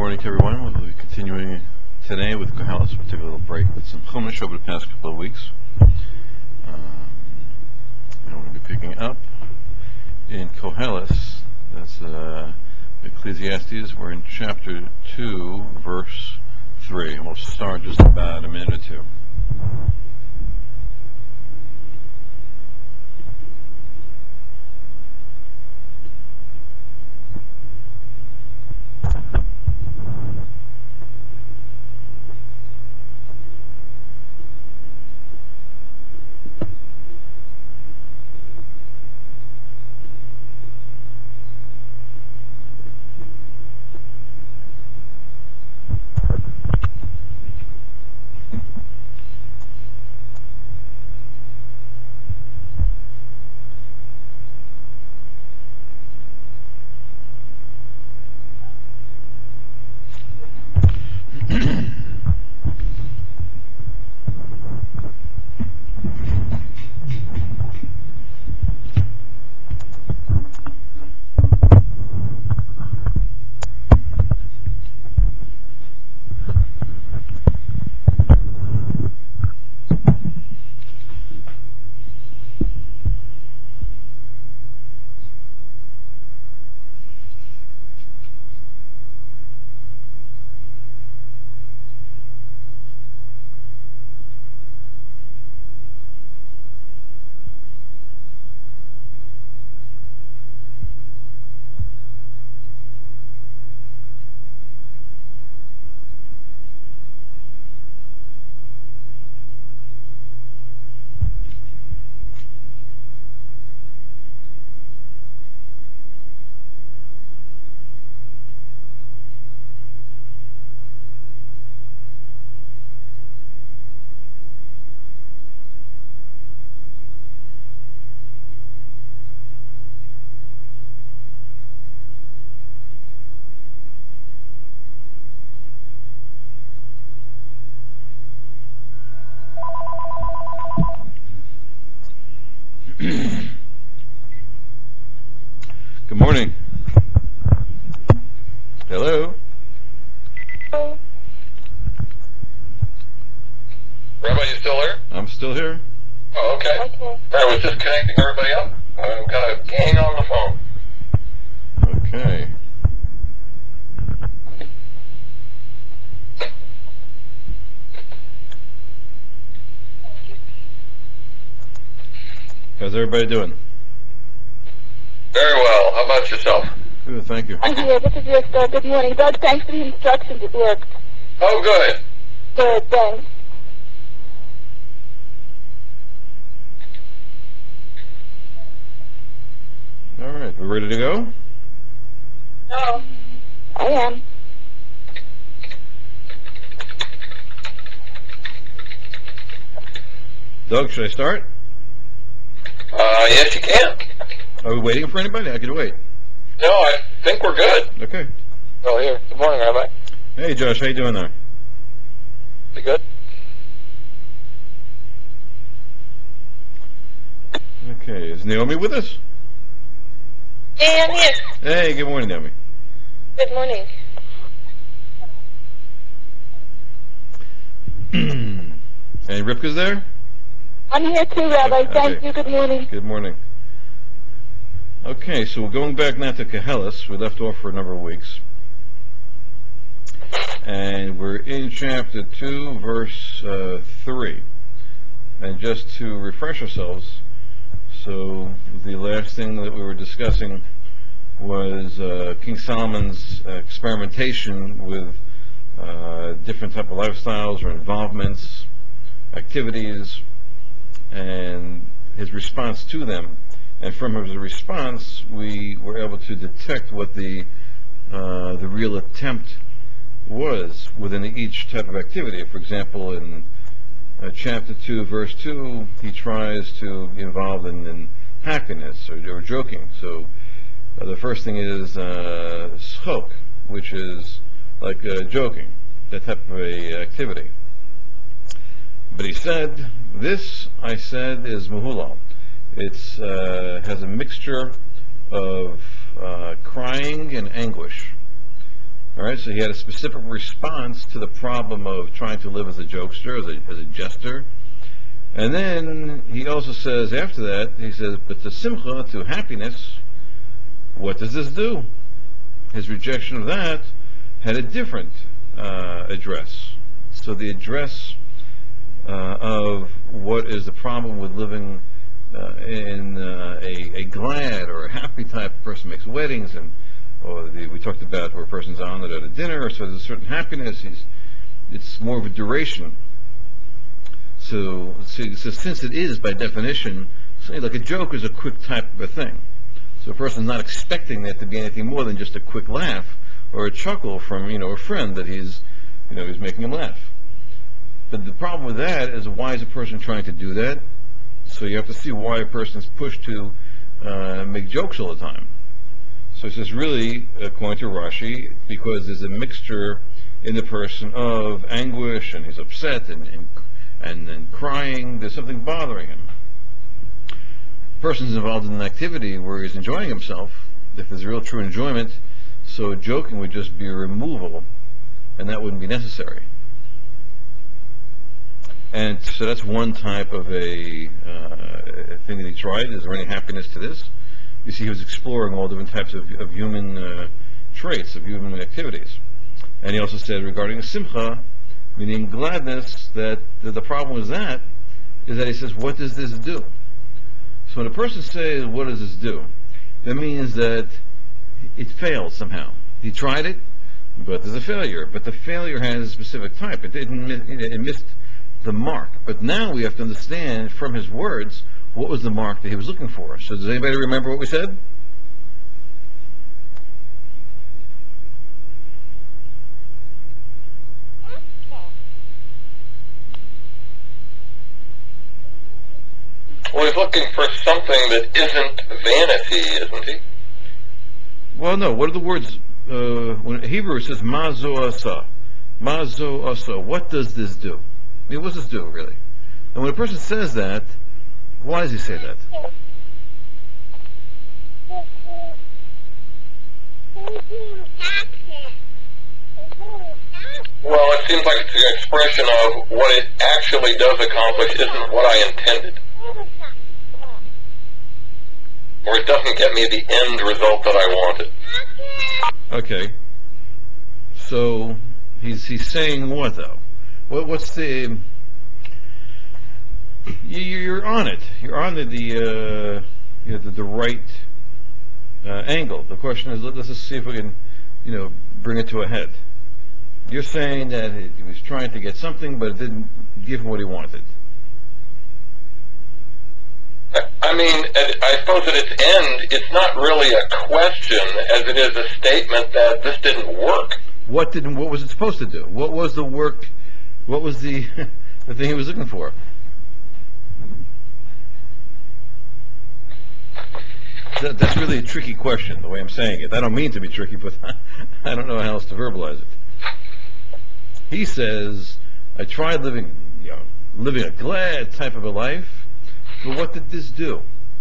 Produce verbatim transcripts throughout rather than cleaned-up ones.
morning to everyone. We'll be continuing today with Koheles. We'll take a little break with some Chumash over the past couple of weeks. Um, and we're going to be picking up in Koheles. That's uh, Ecclesiastes. We're in chapter two, verse three. And we'll start just about a minute or two. Good morning. Hello. Hello. Rabbi, you still there? I'm still here. Oh, okay. Okay. I was just connecting everybody up. I'm kind of hang on the phone. Okay. How's everybody doing? Very well. How about yourself? Good, thank you. I'm here. This is your star. Good morning. Doug, thanks for the instructions. It worked. Oh, good. Good, thanks. All right, we ready to go? No. I am. Doug, should I start? Uh, yes, you can. Are we waiting for anybody? I can wait. No, I think we're good. Okay. Oh, here. Good morning, Rabbi. Hey, Josh, how you doing there? You good? Okay, is Naomi with us? Hey, I'm here. Hey, good morning, Naomi. Good morning. And Ripka's there? I'm here too, Rabbi. Okay, Thank okay. you. Good morning. Good morning. Okay, so we're going back now to Koheles. We left off for a number of weeks. And we're in chapter two, verse uh, three. And just to refresh ourselves, so the last thing that we were discussing was uh, King Solomon's uh, experimentation with uh, different type of lifestyles or involvements, activities, and his response to them. And from his response, we were able to detect what the uh, the real attempt was within each type of activity. For example, in uh, chapter two, verse two, he tries to be involved in, in happiness or, or joking. So uh, the first thing is uh, schok, which is like uh, joking, that type of a activity. But he said, this, I said, is muhulal. It uh, has a mixture of uh, crying and anguish. All right, so he had a specific response to the problem of trying to live as a jokester, as a, as a jester. And then he also says after that, he says, but to simcha, to happiness, what does this do? His rejection of that had a different uh, address. So the address uh, of what is the problem with living uh, in uh, a, a glad or a happy type of person makes weddings, and or the, we talked about where a person's honored at a dinner, so there's a certain happiness. He's, it's more of a duration. So, so, so since it is by definition, say like a joke is a quick type of a thing. So a person's not expecting there to be anything more than just a quick laugh or a chuckle from, you know, a friend that he's, you know, he's making him laugh. But the problem with that is, why is a person trying to do that? So you have to see why a person's pushed to uh, make jokes all the time. So it's just really, according to Rashi, because there's a mixture in the person of anguish, and he's upset and and, and, and crying. There's something bothering him. Person's involved in an activity where he's enjoying himself, if there's real true enjoyment, so joking would just be a removal, and that wouldn't be necessary. And so that's one type of a uh, thing that he tried. Is there any happiness to this? You see, he was exploring all different types of, of human uh, traits, of human activities. And he also said regarding simcha, meaning gladness, that the, the problem with that is that he says, what does this do? So when a person says, what does this do? That means that it failed somehow. He tried it, but there's a failure. But the failure has a specific type. It didn't. It missed the mark. But now we have to understand from his words what was the mark that he was looking for. So does anybody remember what we said? Well, he's looking for something that isn't vanity, isn't he? Well, no. What are the words? Uh, when Hebrew it says mazo asa, mazo asa. What does this do? I mean, what does this do really? And when a person says that, why does he say that? Well, it seems like it's an expression of what it actually does accomplish isn't what I intended. Or it doesn't get me the end result that I wanted. Okay. So he's he's saying what though? What what's the? You, you're on it. You're on the the uh, you know, the, the right uh, angle. The question is, let, let's just see if we can, you know, bring it to a head. You're saying that he he was trying to get something, but it didn't give him what he wanted. I mean, I suppose at its end, it's not really a question as it is a statement that this didn't work. What didn't? What was it supposed to do? What was the work? What was the the thing he was looking for? That, that's really a tricky question, the way I'm saying it. I don't mean to be tricky, but I don't know how else to verbalize it. He says, I tried living, you know, living a glad type of a life, but what did this do?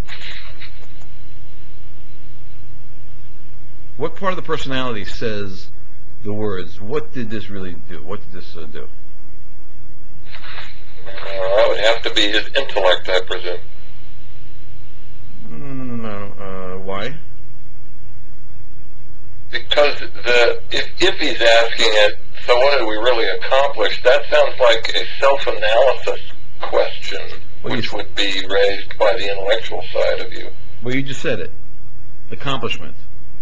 What part of the personality says the words, what did this really do? What did this uh, do? Uh, that would have to be his intellect, I presume. Mm, no, uh, why? Because the if, if he's asking it, so what did we really accomplish? That sounds like a self-analysis question, Well, which you, would be raised by the intellectual side of you. well, you just said it. Accomplishment.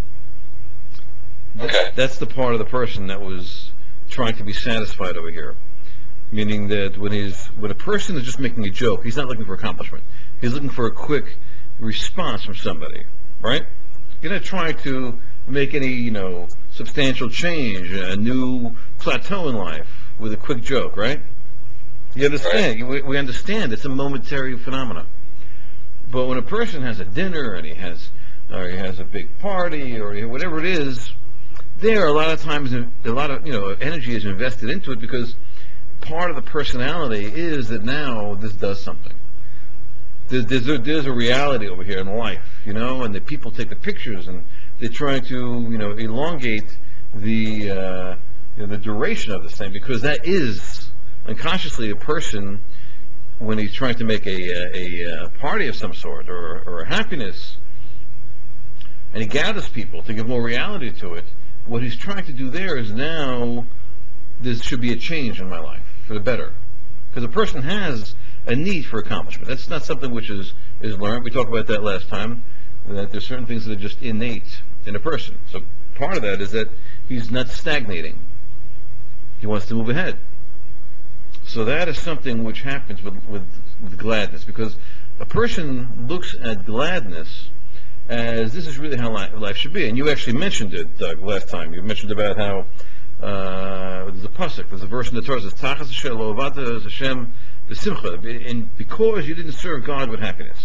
Th- Okay. That's the part of the person that was trying to be satisfied over here. Meaning that when he's when a person is just making a joke, he's not looking for accomplishment. He's looking for a quick response from somebody, right? You're not trying to make any, you know, substantial change, a new plateau in life with a quick joke, right? You understand? Right. We, we understand it's a momentary phenomenon. But when a person has a dinner and he has, or he has a big party or whatever it is, there a lot of times a lot of you know energy is invested into it because part of the personality is that now this does something. There's, there's, a, there's a reality over here in life, you know, and the people take the pictures and they're trying to, you know, elongate the uh, you know, the duration of this thing, because that is unconsciously a person, when he's trying to make a, a, a party of some sort, or, or a happiness, and he gathers people to give more reality to it. What he's trying to do there is, now there should be a change in my life for the better, because a person has a need for accomplishment. That's not something which is is learned. We talked about that last time, that there's certain things that are just innate in a person. So part of that is that he's not stagnating. He wants to move ahead. So that is something which happens with, with, with gladness, because a person looks at gladness as, this is really how li- life should be. And you actually mentioned it, Doug, last time. You mentioned about how uh, there's a pasuk, there's a verse in the Torah that says, Tachas Hashem lo avata Hashem b'simcha, and because you didn't serve God with happiness.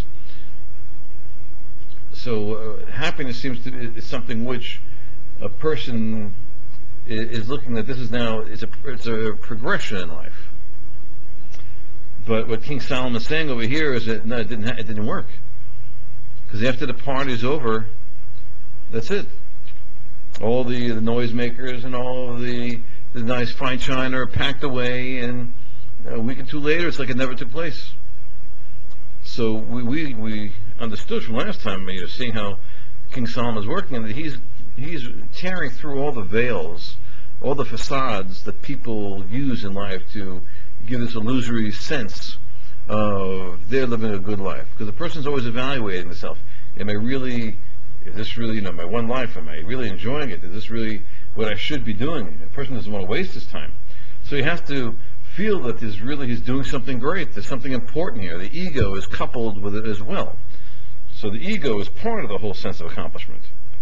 So uh, happiness seems to be is something which a person is, is looking at. This is now, it's a, it's a progression in life. But what King Solomon is saying over here is that no, it didn't, ha- it didn't work. Because after the party's over, that's it. All the, the noisemakers and all of the, the nice fine china are packed away, and a week or two later, it's like it never took place. So we, we, we understood from last time, you know, seeing how King Solomon is working, that he's, he's tearing through all the veils, all the facades that people use in life to give this illusory sense of they're living a good life. Because the person's always evaluating themselves. Am I really, is this really, you know, my one life? Am I really enjoying it? Is this really what I should be doing? A person doesn't want to waste his time. So you have to feel that there's really, he's doing something great. There's something important here. The ego is coupled with it as well. So the ego is part of the whole sense of accomplishment.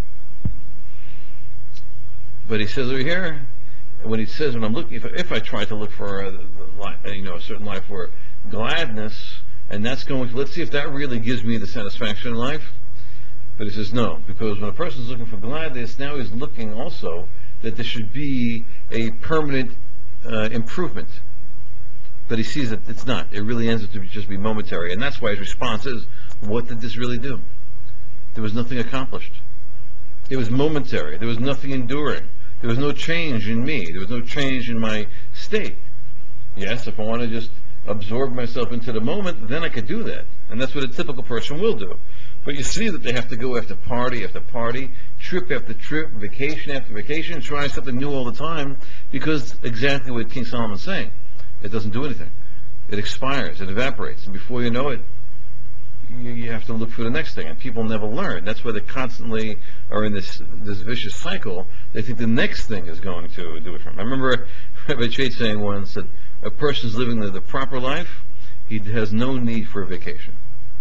But he says over here, when he says, when I'm looking, if, if I try to look for a, a, you know, a certain life where gladness, and that's going to, let's see if that really gives me the satisfaction in life. But he says no, because when a person's looking for gladness, now he's looking also that there should be a permanent uh, improvement. But he sees that it's not. It really ends up to just be momentary. And that's why his response is, what did this really do? There was nothing accomplished. It was momentary. There was nothing enduring. There was no change in me. There was no change in my state. Yes, if I want to just absorb myself into the moment, then I could do that. And that's what a typical person will do. But you see that they have to go after party after party, trip after trip, vacation after vacation, try something new all the time, because exactly what King Solomon's saying. It doesn't do anything. It expires. It evaporates. And before you know it, you, you have to look for the next thing. And people never learn. That's why they constantly are in this this vicious cycle. They think the next thing is going to do it for them. I remember Rabbi Chait saying once that a person's living the, the proper life, he has no need for a vacation.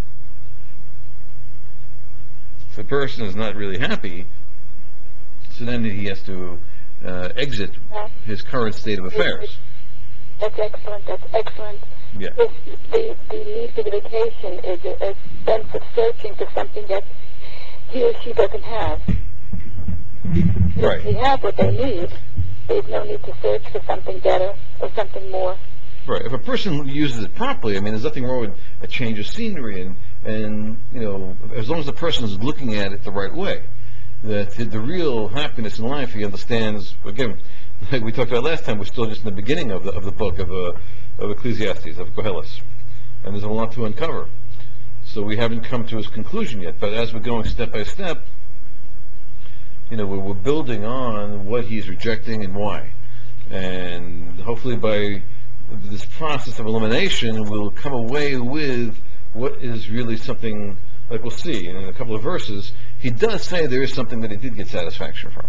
If a person is not really happy, so then he has to uh, exit his current state of affairs. That's excellent. That's excellent. Yeah. This, the, the need for the vacation is a, a sense of searching for something that he or she doesn't have. Right. If they have what they need, there's no need to search for something better or something more. Right. If a person uses it properly, I mean, there's nothing wrong with a change of scenery, and, and you know, as long as the person is looking at it the right way. That the real happiness in life, he understands, again, like we talked about last time, we're still just in the beginning of the of the book of uh, of Ecclesiastes, of Koheles. And there's a lot to uncover. So we haven't come to his conclusion yet, but as we're going step by step, you know, we're, we're building on what he's rejecting and why. And hopefully by this process of elimination, we'll come away with what is really something, like we'll see in a couple of verses. He does say there is something that he did get satisfaction from.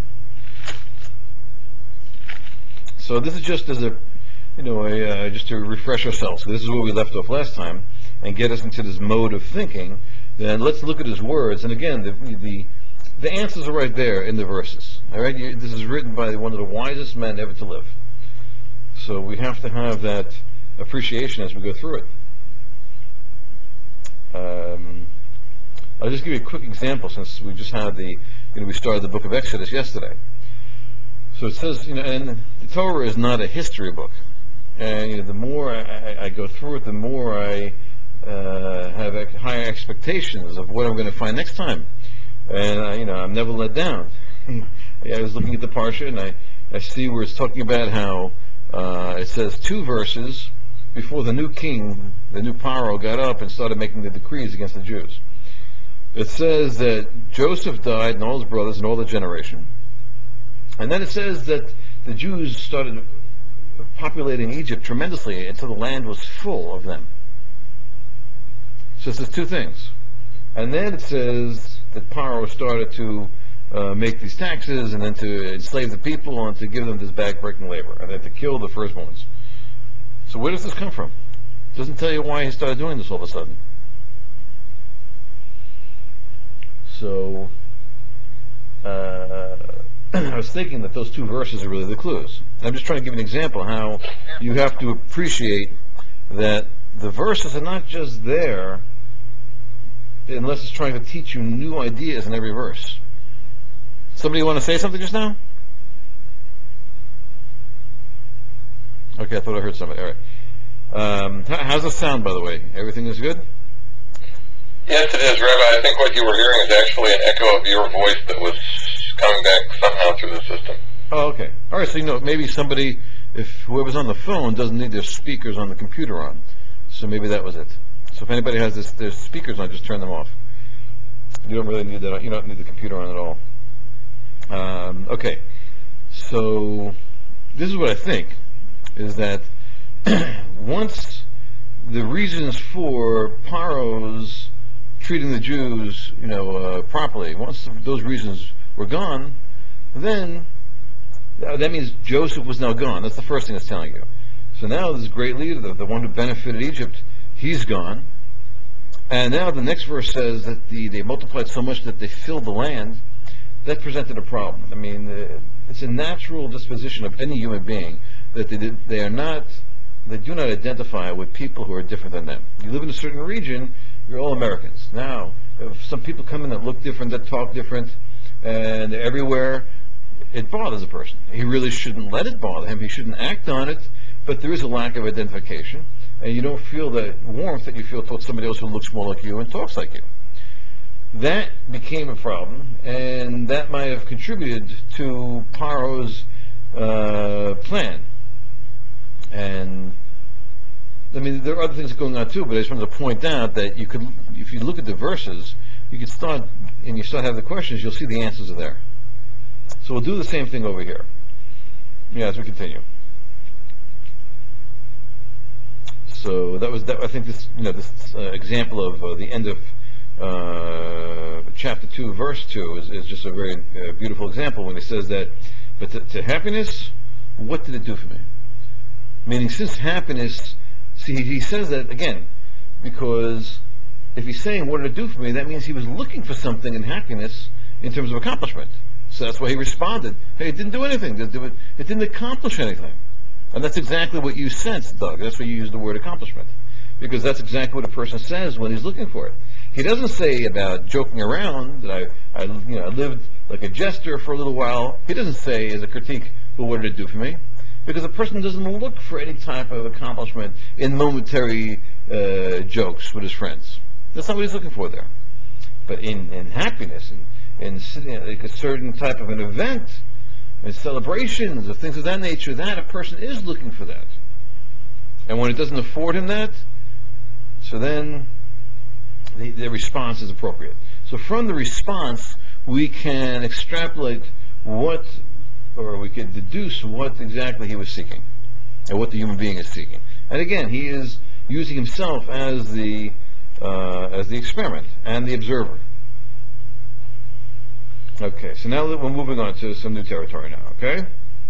So this is just as a, you know, a, uh, just to refresh ourselves. So this is where we left off last time, and get us into this mode of thinking. Then let's look at his words. And again, the the, the answers are right there in the verses. All right, you, this is written by one of the wisest men ever to live. So we have to have that appreciation as we go through it. Um, I'll just give you a quick example, since we just had the, you know, we started the book of Exodus yesterday. So it says, you know, and the Torah is not a history book. And you know, the more I, I go through it, the more I uh, have higher expectations of what I'm going to find next time. And uh, you know, I'm never let down. And I was looking at the Parsha, and I, I see where it's talking about how uh, it says two verses before the new king, the new Paro, got up and started making the decrees against the Jews. It says that Joseph died and all his brothers and all the generation. And then it says that the Jews started populating Egypt tremendously until the land was full of them. So it says two things. And then it says that Paro started to uh, make these taxes and then to enslave the people and to give them this back-breaking labor and then to kill the firstborns. So where does this come from? It doesn't tell you why he started doing this all of a sudden. So uh, I was thinking that those two verses are really the clues. I'm just trying to give an example how you have to appreciate that the verses are not just there unless it's trying to teach you new ideas in every verse. Somebody want to say something just now? Okay, I thought I heard somebody. All right. Um, how, how's the sound, by the way? Everything is good? Yes, it is, Rabbi. I think what you were hearing is actually an echo of your voice that was coming back somehow through the system. Oh, okay. All right, so you know, maybe somebody, if whoever's on the phone doesn't need their speakers on the computer on. So maybe that was it. So if anybody has this, their speakers on, just turn them off. You don't really need that. You don't need the computer on at all. Um, okay. So this is what I think, is that once the reasons for Paro's treating the Jews, you know, uh, properly, once those reasons were gone, then that means Joseph was now gone. That's the first thing it's telling you. So now this great leader, the, the one who benefited Egypt, he's gone. And now the next verse says that the, they multiplied so much that they filled the land. That presented a problem. I mean, uh, it's a natural disposition of any human being that they, did, they are not, they do not identify with people who are different than them. You live in a certain region, you're all Americans. Now, if some people come in that look different, that talk different, and they're everywhere, it bothers a person. He really shouldn't let it bother him. He shouldn't act on it, but there is a lack of identification, and you don't feel that warmth that you feel towards somebody else who looks more like you and talks like you. That became a problem, and that might have contributed to Paro's uh, plan. And I mean, there are other things going on too, but I just wanted to point out that you could, if you look at the verses, you could start, and you start having the questions, you'll see the answers are there. So we'll do the same thing over here. Yeah, as we continue. So that was that. I think this, you know, this uh, example of uh, the end of uh, chapter two, verse two, is, is just a very uh, beautiful example when he says that. But to, to happiness, what did it do for me? Meaning, since happiness, see, he says that again because if he's saying what did it do for me, that means he was looking for something in happiness in terms of accomplishment. So that's why he responded, hey, it didn't do anything. It didn't accomplish anything. And that's exactly what you sense, Doug. That's why you use the word accomplishment. Because that's exactly what a person says when he's looking for it. He doesn't say about joking around that I, I you know, I lived like a jester for a little while. He doesn't say as a critique, well, what did it do for me? Because a person doesn't look for any type of accomplishment in momentary uh, jokes with his friends. That's not what he's looking for there. But in, in happiness, in, in like a certain type of an event, and celebrations or things of that nature, that a person is looking for that. And when it doesn't afford him that, so then the, the response is appropriate. So from the response, we can extrapolate what, or we can deduce what exactly he was seeking, and what the human being is seeking. And again, he is using himself as the uh, as the experiment and the observer. Okay, so now that we're moving on to some new territory now, okay?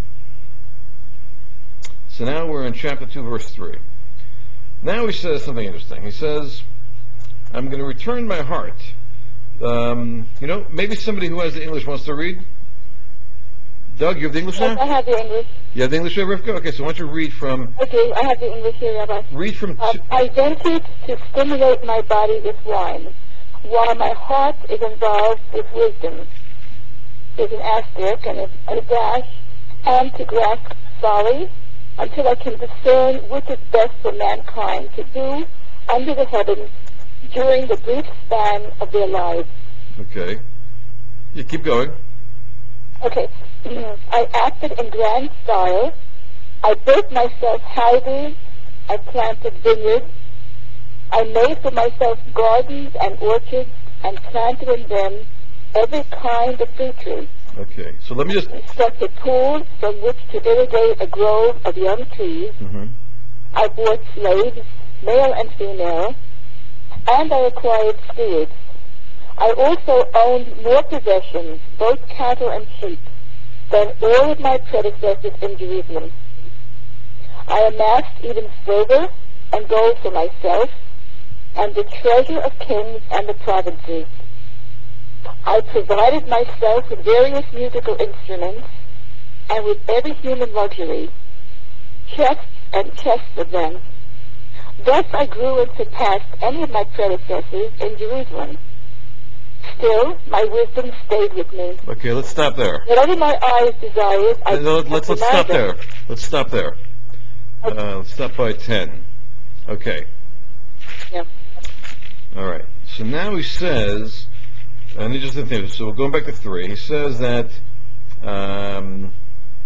So now we're in chapter two, verse three. Now he says something interesting. He says, I'm going to return my heart. Um, you know, maybe somebody who has the English wants to read. Doug, you have the English Yes, now? I have the English. You have the English there, Rivka? Okay, so why don't you read from... Okay, I have the English here, Rabbi. Read from... Um, I ventured to stimulate my body with wine, while my heart is involved with wisdom. There's an asterisk and a, a dash, and to grasp folly, until I can discern which is best for mankind to do under the heavens during the brief span of their lives. Okay. You keep going. Okay. I acted in grand style. I built myself houses. I planted vineyards. I made for myself gardens and orchards and planted in them every kind of fruit tree. Okay, so let me just... Constructed pools from which to irrigate a grove of young trees. Mm-hmm. I bought slaves, male and female, and I acquired stewards. I also owned more possessions, both cattle and sheep, than all of my predecessors in Jerusalem. I amassed even silver and gold for myself, and the treasure of kings and the provinces. I provided myself with various musical instruments, and with every human luxury, chests and chests of them. Thus I grew and surpassed any of my predecessors in Jerusalem. Still, my wisdom stayed with me. Okay, let's stop there. Whatever my eyes desired, I No, let's, let's stop there. Let's stop there. Uh, let's stop by ten. Okay. Yeah. All right. So now he says, and he just think, so we're going back to three. He says that um,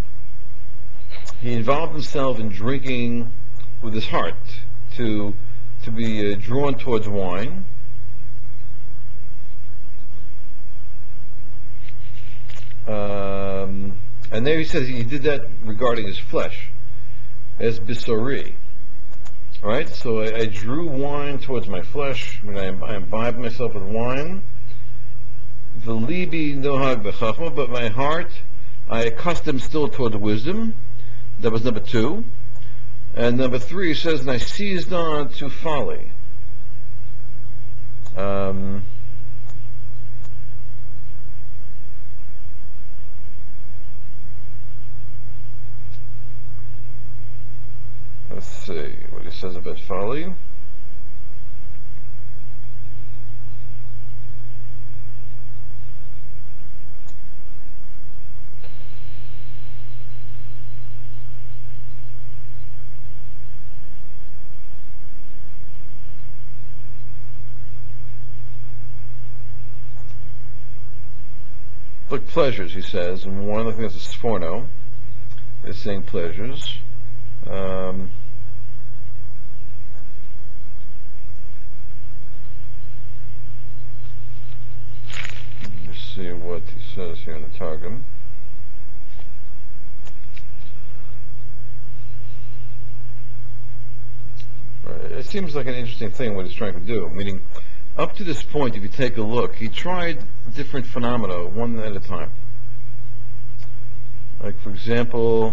he involved himself in drinking with his heart to to be uh, drawn towards wine. Um, and there he says he did that regarding his flesh, as bisori. All right, so I, I drew wine towards my flesh when I, I imbibed myself with wine. The libi nohag bechachma, but my heart I accustomed still toward wisdom. That was number two. And number three says, and I seized on to folly. Um, let's see what he says about folly. Look, pleasures, he says, and one of the things is sforno, is saying pleasures. Um, let me see what he says here in the Targum. Right. It seems like an interesting thing what he's trying to do, meaning up to this point, if you take a look, he tried different phenomena one at a time. Like, for example,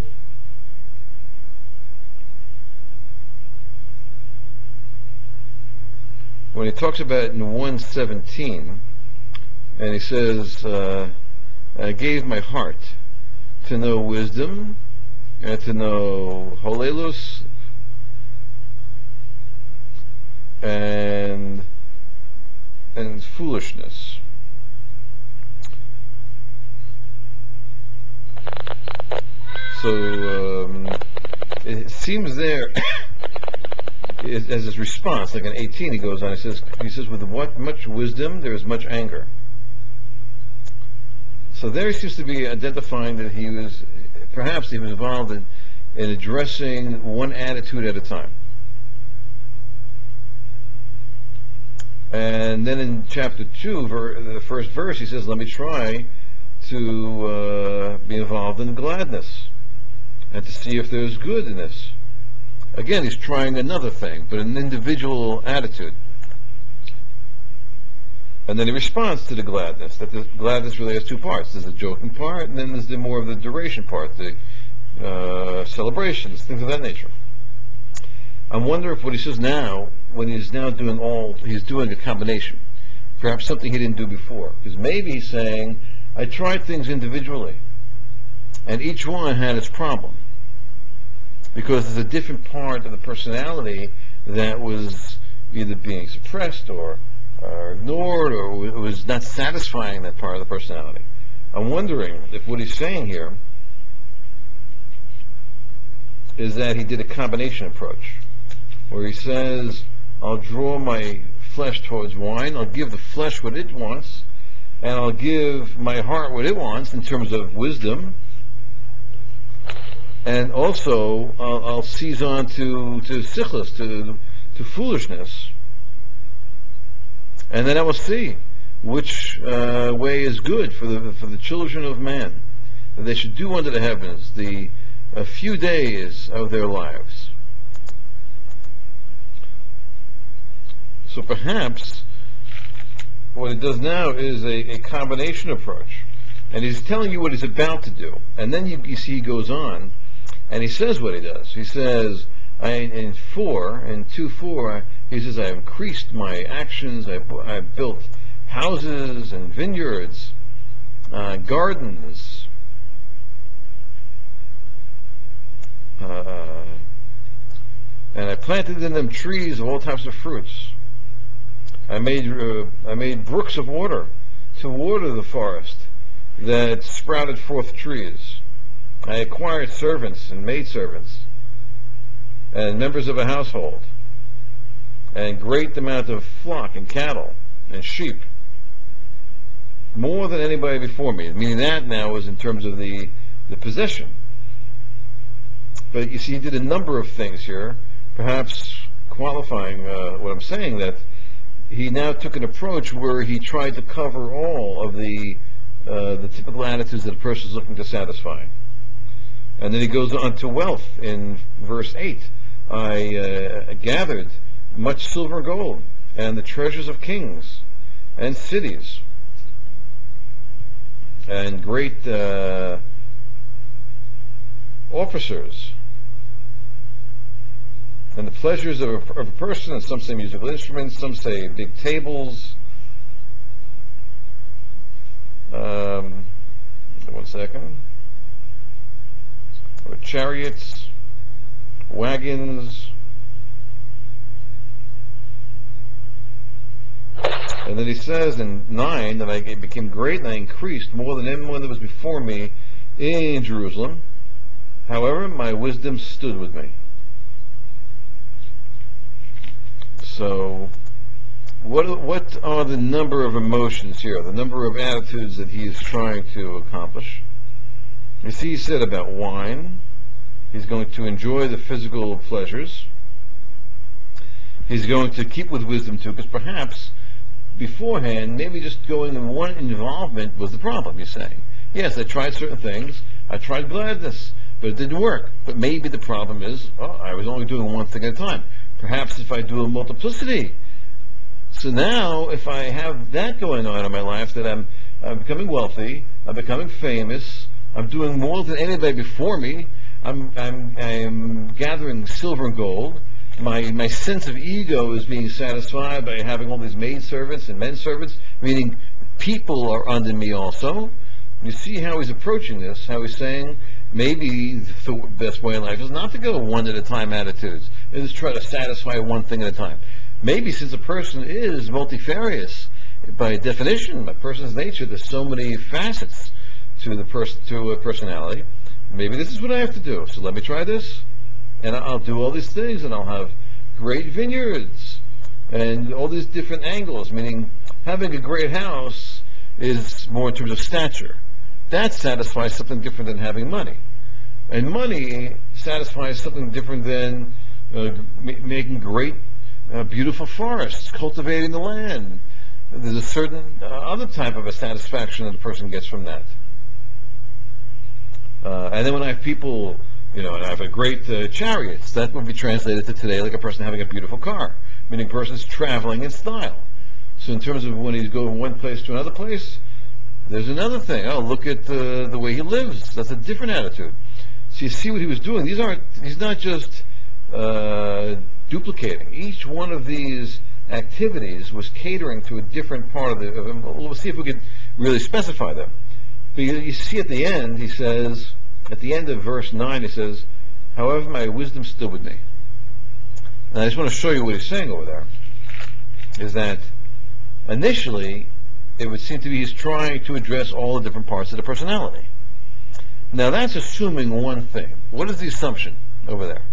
when he talks about in one seventeen, and he says, uh, I gave my heart to know wisdom and to know holelus and and foolishness. So um, it seems there, as his response, like in eighteen, he goes on. He says, he says, with what much wisdom there is much anger. So there he seems to be identifying that he was, perhaps he was involved in, in addressing one attitude at a time. And then in chapter two, ver, the first verse, he says, let me try to uh, be involved in gladness and to see if there's good in this. Again, he's trying another thing, but an individual attitude. And then he responds to the gladness, that the gladness really has two parts. There's the joking part, and then there's the more of the duration part, the uh, celebrations, things of that nature. I wonder if what he says now, when he's now doing all, he's doing a combination. Perhaps something he didn't do before. Because maybe he's saying, I tried things individually, and each one had its problem. Because there's a different part of the personality that was either being suppressed or, or ignored, or was not satisfying that part of the personality. I'm wondering if what he's saying here is that he did a combination approach, where he says, I'll draw my flesh towards wine, I'll give the flesh what it wants, and I'll give my heart what it wants in terms of wisdom, and also I'll, I'll seize on to to sichlis, to to foolishness, and then I will see which uh, way is good for the for the children of man, that they should do unto the heavens the a few days of their lives. So perhaps what it does now is a, a combination approach, and he's telling you what he's about to do, and then you, you see he goes on, and he says what he does. He says, I, in four, in two four, he says, I increased my actions, I, I built houses and vineyards, uh, gardens, uh, and I planted in them trees of all types of fruits. I made uh, I made brooks of water to water the forest that sprouted forth trees. I acquired servants and maidservants and members of a household, and great amount of flock and cattle and sheep, more than anybody before me. Meaning that now is in terms of the the possession. But you see, he did a number of things here, perhaps qualifying uh, what I'm saying, that he now took an approach where he tried to cover all of the uh, the typical attitudes that a person is looking to satisfy. And then he goes on to wealth in verse eight. I uh, gathered much silver and gold, and the treasures of kings and cities, and great uh, officers, and the pleasures of a, of a person, and some say musical instruments, some say big tables. Um, one second. Or chariots, wagons, and then he says in nine that I became great and I increased more than anyone that was before me in Jerusalem. However, my wisdom stood with me. So, what what are the number of emotions here, the number of attitudes that he is trying to accomplish? You see, he said about wine, he's going to enjoy the physical pleasures. He's going to keep with wisdom too, because perhaps beforehand, maybe just going in one involvement was the problem, you're saying. Yes, I tried certain things, I tried gladness, but it didn't work. But maybe the problem is, oh, I was only doing one thing at a time. Perhaps if I do a multiplicity. So now, if I have that going on in my life, that I'm, I'm becoming wealthy, I'm becoming famous, I'm doing more than anybody before me, I'm, I'm, I'm gathering silver and gold, my, my sense of ego is being satisfied by having all these maid servants and men servants, meaning people are under me also. You see how he's approaching this, how he's saying maybe the best way in life is not to go one at a time attitudes, and just try to satisfy one thing at a time. Maybe since a person is multifarious, by definition, a person's nature, there's so many facets to the person, to a personality. Maybe this is what I have to do. So let me try this, and I'll do all these things, and I'll have great vineyards and all these different angles. Meaning, having a great house is more in terms of stature. That satisfies something different than having money, and money satisfies something different than uh, ma- making great, uh, beautiful forests, cultivating the land. There's a certain uh, other type of a satisfaction that a person gets from that. Uh, and then when I have people, you know, and I have a great uh, chariots, that would be translated to today like a person having a beautiful car, meaning a person's traveling in style. So in terms of when he's going from one place to another place, there's another thing. Oh, look at the, the way he lives. That's a different attitude. So you see what he was doing. These aren't, he's not just uh, duplicating. Each one of these activities was catering to a different part of the, of, we'll see if we could really specify them. But you, you see at the end, he says, at the end of verse nine, he says, however, my wisdom stood with me. And I just want to show you what he's saying over there, is that initially, it would seem to be he's trying to address all the different parts of the personality. Now that's assuming one thing. What is the assumption over there?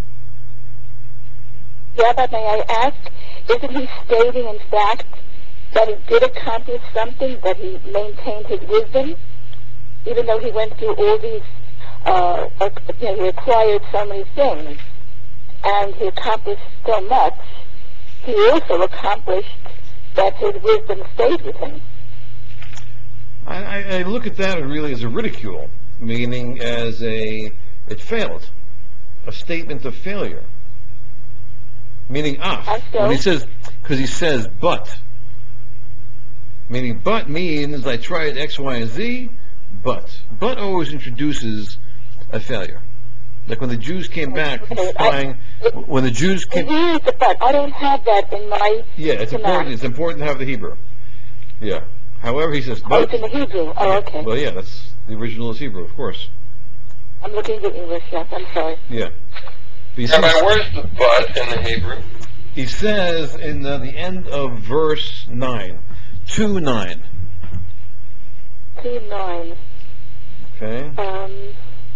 Rabbi, may I ask, isn't he stating, in fact, that he did accomplish something, that he maintained his wisdom, even though he went through all these, uh, uh, you know, he acquired so many things, and he accomplished so much, he also accomplished that his wisdom stayed with him. I, I, I look at that really as a ridicule, meaning as a, it failed, a statement of failure. Meaning af, And so? when he says, because he says but. Meaning but means I tried X, Y, and Z, but. But always introduces a failure. Like when the Jews came back from Okay, spying, I, when the Jews came... Where is the but? I don't have that in my Yeah, it's Tanakh. important, it's important to have the Hebrew. Yeah. However, he says Oh, but... it's in the Hebrew. Oh, yeah. okay. Well, yeah, that's, the original is Hebrew, of course. I'm looking at English, yes, I'm sorry. Yeah. But you Rabbi, see, where's the but in the Hebrew? he says in the, the end of verse nine, two nine. Two nine. Okay? Um,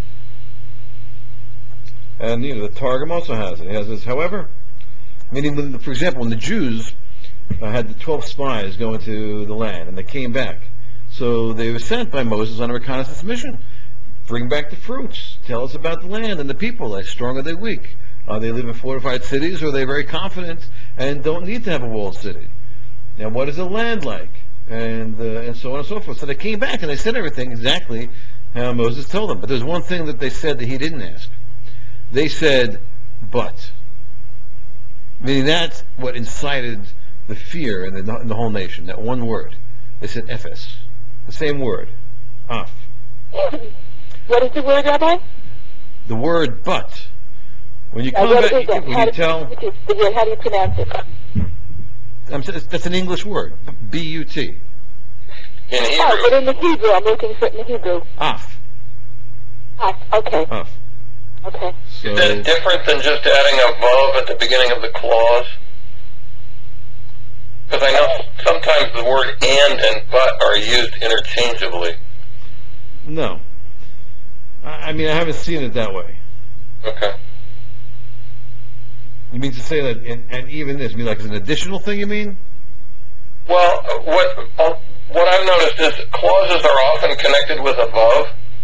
And, you know, the Targum also has it. It has this, however, meaning, when, for example, when the Jews uh, had the twelve spies go into the land, and they came back. So they were sent by Moses on a reconnaissance mission. Bring back the fruits. Tell us about the land and the people. Are they strong or are they weak? Are they live in fortified cities, or are they very confident and don't need to have a walled city? Now, what is the land like? And uh, and so on and so forth. So they came back and they said everything exactly how Moses told them. But there's one thing that they said that he didn't ask. They said, but. Meaning that's what incited the fear in the, in the whole nation, that one word. They said ephes. The same word. Af. what is the word, Rabbi? The word but. When you Uh, come what back, is that? when How you do, tell, which is the word? How do you pronounce it? I'm, saying that's an English word. B U T. In Oh, Hebrew. but in the Hebrew, I'm looking for it in the Hebrew. Af. Ah, okay, Af. okay. So, Is that different than just adding a vav at the beginning of the clause? Because I know sometimes the word and and but are used interchangeably. no. I, I mean, I haven't seen it that way. Okay. You mean to say that, in, and even this, you mean like as an additional thing, you mean? Well, uh, what uh, what I've noticed is clauses are often connected with a vav,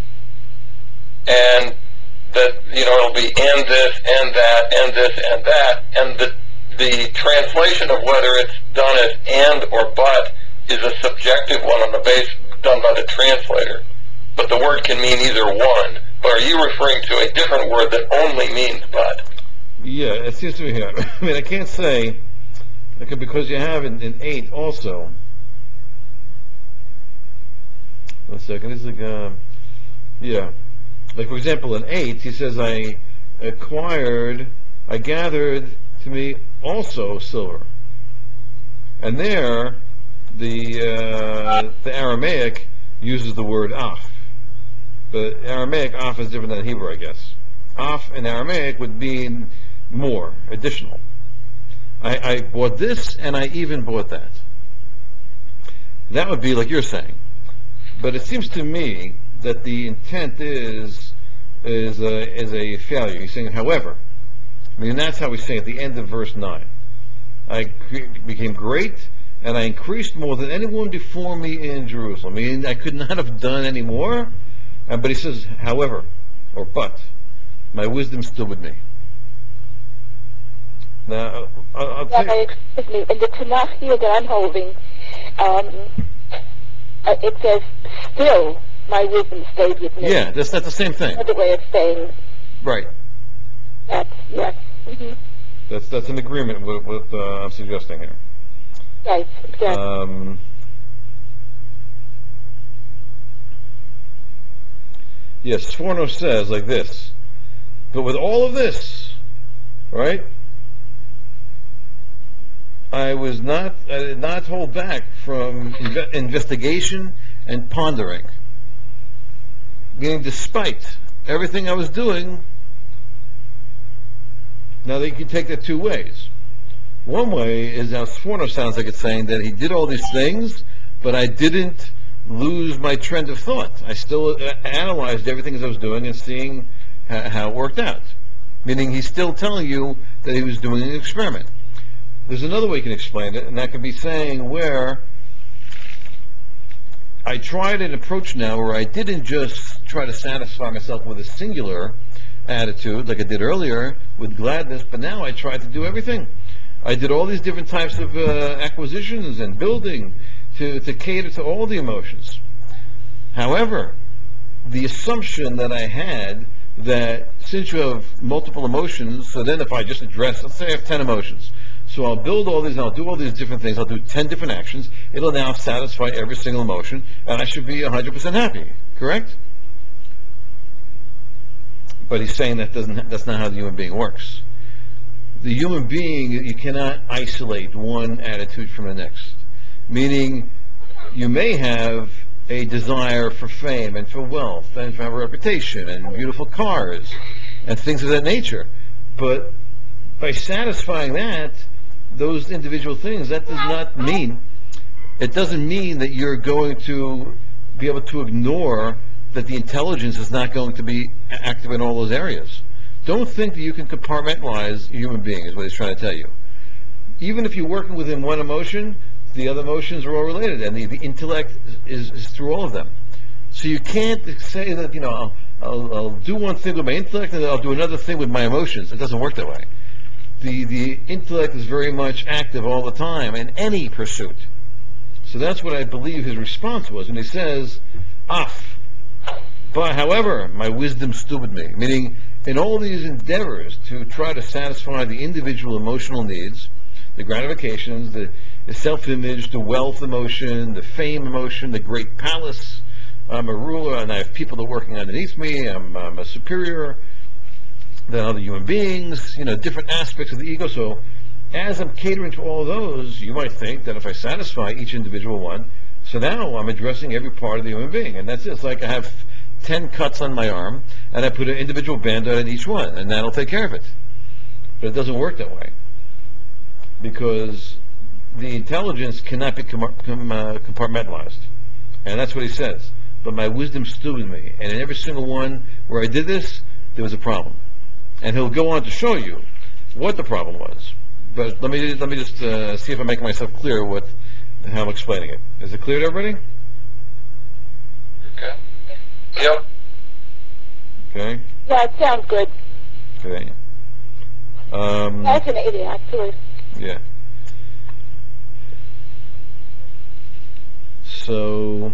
and that, you know, it'll be and this, and that, and this, and that, and the the translation of whether it's done as and or but is a subjective one on the base done by the translator. But the word can mean either one. But are you referring to a different word that only means but? Yeah, it seems to me here. I mean, I can't say, okay, because you have in, in eight also. One second, this is like, uh, yeah. Like, for example, in eight, he says, I acquired, I gathered to me also silver. And there, the, uh, the Aramaic uses the word af. But Aramaic, af is different than Hebrew, I guess. Af in Aramaic would mean more, additional. I, I bought this, and I even bought that. That would be like you're saying. But it seems to me that the intent is is a, is a failure. He's saying, however, I mean, that's how we say at the end of verse nine. I cre- became great, and I increased more than anyone before me in Jerusalem. I mean, I could not have done any more. Uh, but he says, however, or but, my wisdom still with me. Now, I'll, I'll tell Rabbi, you, excuse me, in the Tanakh here that I'm holding, um, uh, it says, still my wisdom stayed with me. yeah, that's not the same thing. Another way of saying Right. that, yes. Mm-hmm. That's that's an agreement with what uh, I'm suggesting here. Right, exactly. Um, yes, Sforno says like this, but with all of this, right, I was not, I did not hold back from inve- investigation and pondering. Meaning, despite everything I was doing, now you can take that two ways. One way is how Sforno sounds like it's saying that he did all these things, but I didn't lose my trend of thought. I still uh, analyzed everything as I was doing and seeing how, how it worked out. Meaning he's still telling you that he was doing an experiment. There's another way you can explain it, and that could be saying where I tried an approach now where I didn't just try to satisfy myself with a singular attitude like I did earlier with gladness, but now I tried to do everything. I did all these different types of uh, acquisitions and building to, to cater to all the emotions. However, the assumption that I had that since you have multiple emotions, so then if I just address, let's say I have ten emotions, so I'll build all these and I'll do all these different things, I'll do ten different actions, it'll now satisfy every single emotion, and I should be one hundred percent happy, correct? But he's saying that doesn't, that's not how the human being works. The human being, you cannot isolate one attitude from the next. Meaning, you may have a desire for fame and for wealth and for have a reputation and beautiful cars and things of that nature. But by satisfying that, those individual things, that does not mean, it doesn't mean that you're going to be able to ignore that the intelligence is not going to be active in all those areas. Don't think that you can compartmentalize a human being, is what he's trying to tell you. Even if you're working within one emotion, the other emotions are all related, and the, the intellect is, is through all of them. So you can't say that, you know, I'll, I'll, I'll do one thing with my intellect and I'll do another thing with my emotions. It doesn't work that way. The, the intellect is very much active all the time in any pursuit. So that's what I believe his response was when he says, Af. But however, my wisdom stood with me, meaning in all these endeavors to try to satisfy the individual emotional needs, the gratifications, the, the self-image, the wealth emotion, the fame emotion, the great palace. I'm a ruler and I have people that are working underneath me. I'm, I'm a superior than other human beings, you know, different aspects of the ego. So as I'm catering to all those, you might think that if I satisfy each individual one, so now I'm addressing every part of the human being. And that's it. It's like I have ten cuts on my arm, and I put an individual band-aid on each one, and that'll take care of it. But it doesn't work that way. Because the intelligence cannot be com- com- uh, compartmentalized. And that's what he says. But my wisdom stood with me. And in every single one where I did this, there was a problem. And he'll go on to show you what the problem was. But let me let me just uh, see if I'm making myself clear what how I'm explaining it. Is it clear to everybody? Okay. Yep. Okay. Yeah, it sounds good. Okay. Um, Fascinating, actually. yeah. So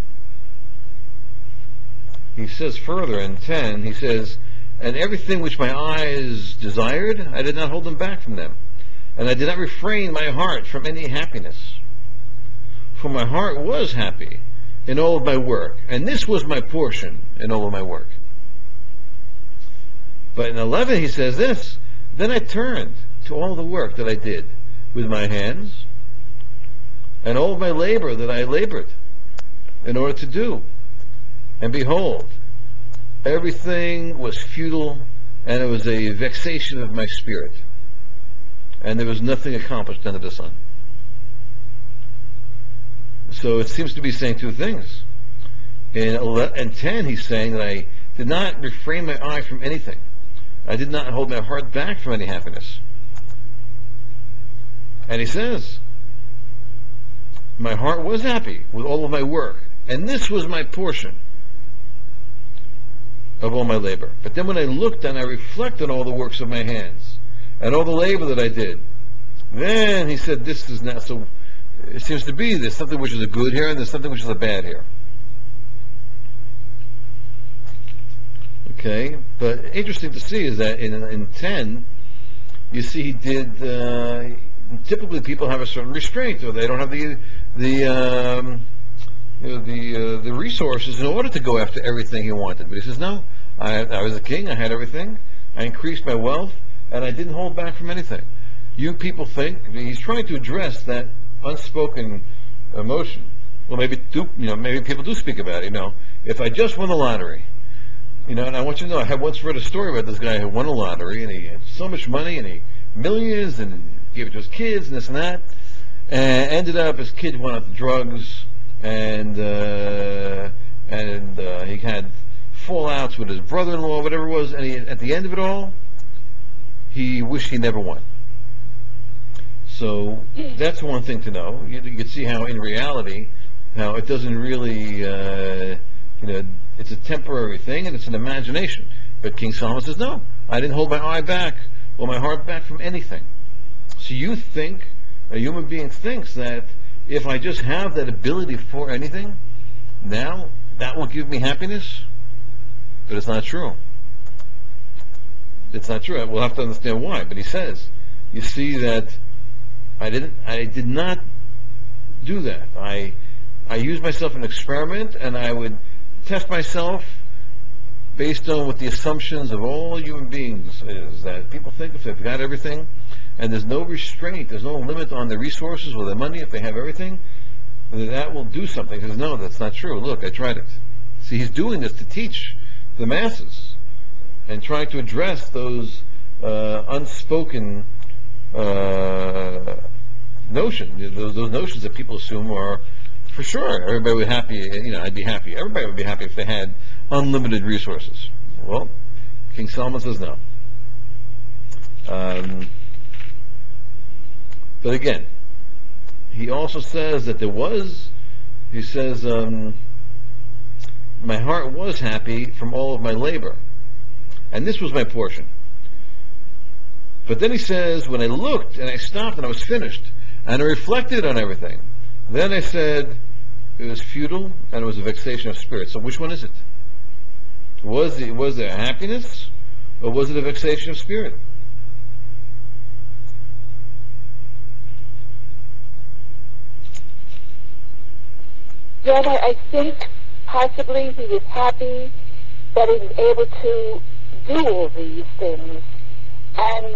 he says further in ten, he says, and everything which my eyes desired, I did not hold them back from them. And I did not refrain my heart from any happiness. For my heart was happy in all of my work, and this was my portion in all of my work. But in eleven he says this, then I turned to all the work that I did with my hands, and all of my labor that I labored in order to do. And behold, everything was futile, and it was a vexation of my spirit. And there was nothing accomplished under the sun. So it seems to be saying two things. In in ten, he's saying that I did not refrain my eye from anything. I did not hold my heart back from any happiness. And he says, my heart was happy with all of my work, and this was my portion of all my labor. But then when I looked and I reflected on all the works of my hands and all the labor that I did, then he said, this is not so, it seems to be there's something which is a good here and there's something which is a bad here. Okay, but interesting to see is that in, in ten, you see he did, uh, typically people have a certain restraint, or they don't have the, the, um, you know, the, uh, the resources in order to go after everything he wanted. But he says, no, I, I was a king, I had everything, I increased my wealth, and I didn't hold back from anything. You people think, I mean, he's trying to address that unspoken emotion. Well, maybe do, you know, maybe people do speak about it, you know, if I just won the lottery, you know, and I want you to know, I have once read a story about this guy who won a lottery, and he had so much money, and he, millions, and gave it to his kids, and this and that, and ended up, his kid went out to drugs, and, uh, and, uh, he had fallouts with his brother-in-law, whatever it was, and he, at the end of it all, he wished he never won. So, that's one thing to know. You, you can see how, in reality, how it doesn't really, uh, you know, it's a temporary thing and it's an imagination. But King Solomon says, no, I didn't hold my eye back or my heart back from anything. So you think, a human being thinks that if I just have that ability for anything, now that will give me happiness? But it's not true. It's not true. We'll have to understand why. But he says, you see that I didn't, I did not do that. I, I used myself in an experiment, and I would test myself based on what the assumptions of all human beings is, that people think if they've got everything, and there's no restraint, there's no limit on their resources or their money, if they have everything, that will do something. He says, no, that's not true. Look, I tried it. See, he's doing this to teach the masses and trying to address those uh, unspoken uh, notions, those, those notions that people assume are, for sure, everybody would be happy, you know, I'd be happy. Everybody would be happy if they had unlimited resources. Well, King Solomon says no. Um, but again, he also says that there was, he says, um, my heart was happy from all of my labor. And this was my portion. But then he says, when I looked and I stopped and I was finished, and I reflected on everything, then I said, it was futile and it was a vexation of spirit. So which one is it? Was it, was it a happiness, or was it a vexation of spirit? Rabbi, I think possibly he was happy that he was able to do all these things. And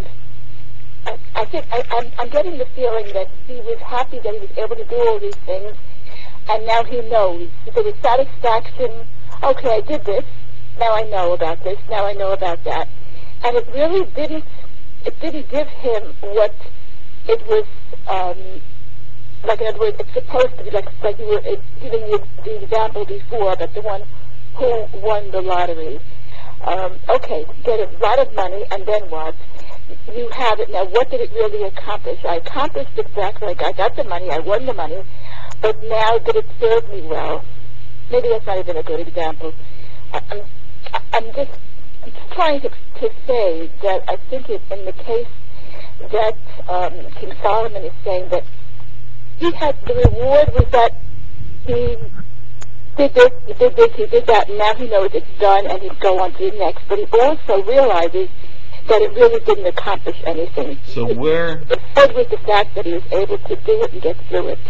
I, I think I, I'm, I'm getting the feeling that he was happy that he was able to do all these things, and now he knows. There was satisfaction. Okay, I did this. Now I know about this. Now I know about that. And it really didn't. It didn't give him what it was. Um, like in other words, it's supposed to be like like you were uh, giving you the example before, but the one who won the lottery. Um, okay, get a lot of money, and then what? You have it. Now, what did it really accomplish? I accomplished exactly, like I got the money, I won the money, but now did it serve me well? Maybe that's not even a good example. I, I'm, I'm just I'm just trying to, to say that I think it, in the case that um, King Solomon is saying that he had, the reward was that he did this, he did this, he did that, and now he knows it's done, and he'd go on to the next. But he also realizes that it really didn't accomplish anything. So where... It fed with the fact that he was able to do it and get through it.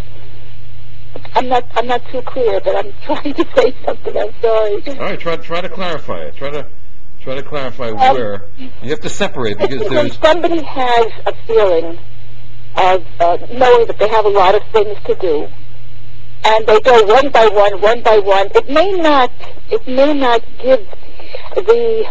I'm not, I'm not too clear, but I'm trying to say something. I'm sorry. All right, try, try to clarify it. Try to, try to clarify Um, where. You have to separate, because when there's... somebody has a feeling of uh, knowing that they have a lot of things to do, and they go one by one, one by one, it may not, it may not give the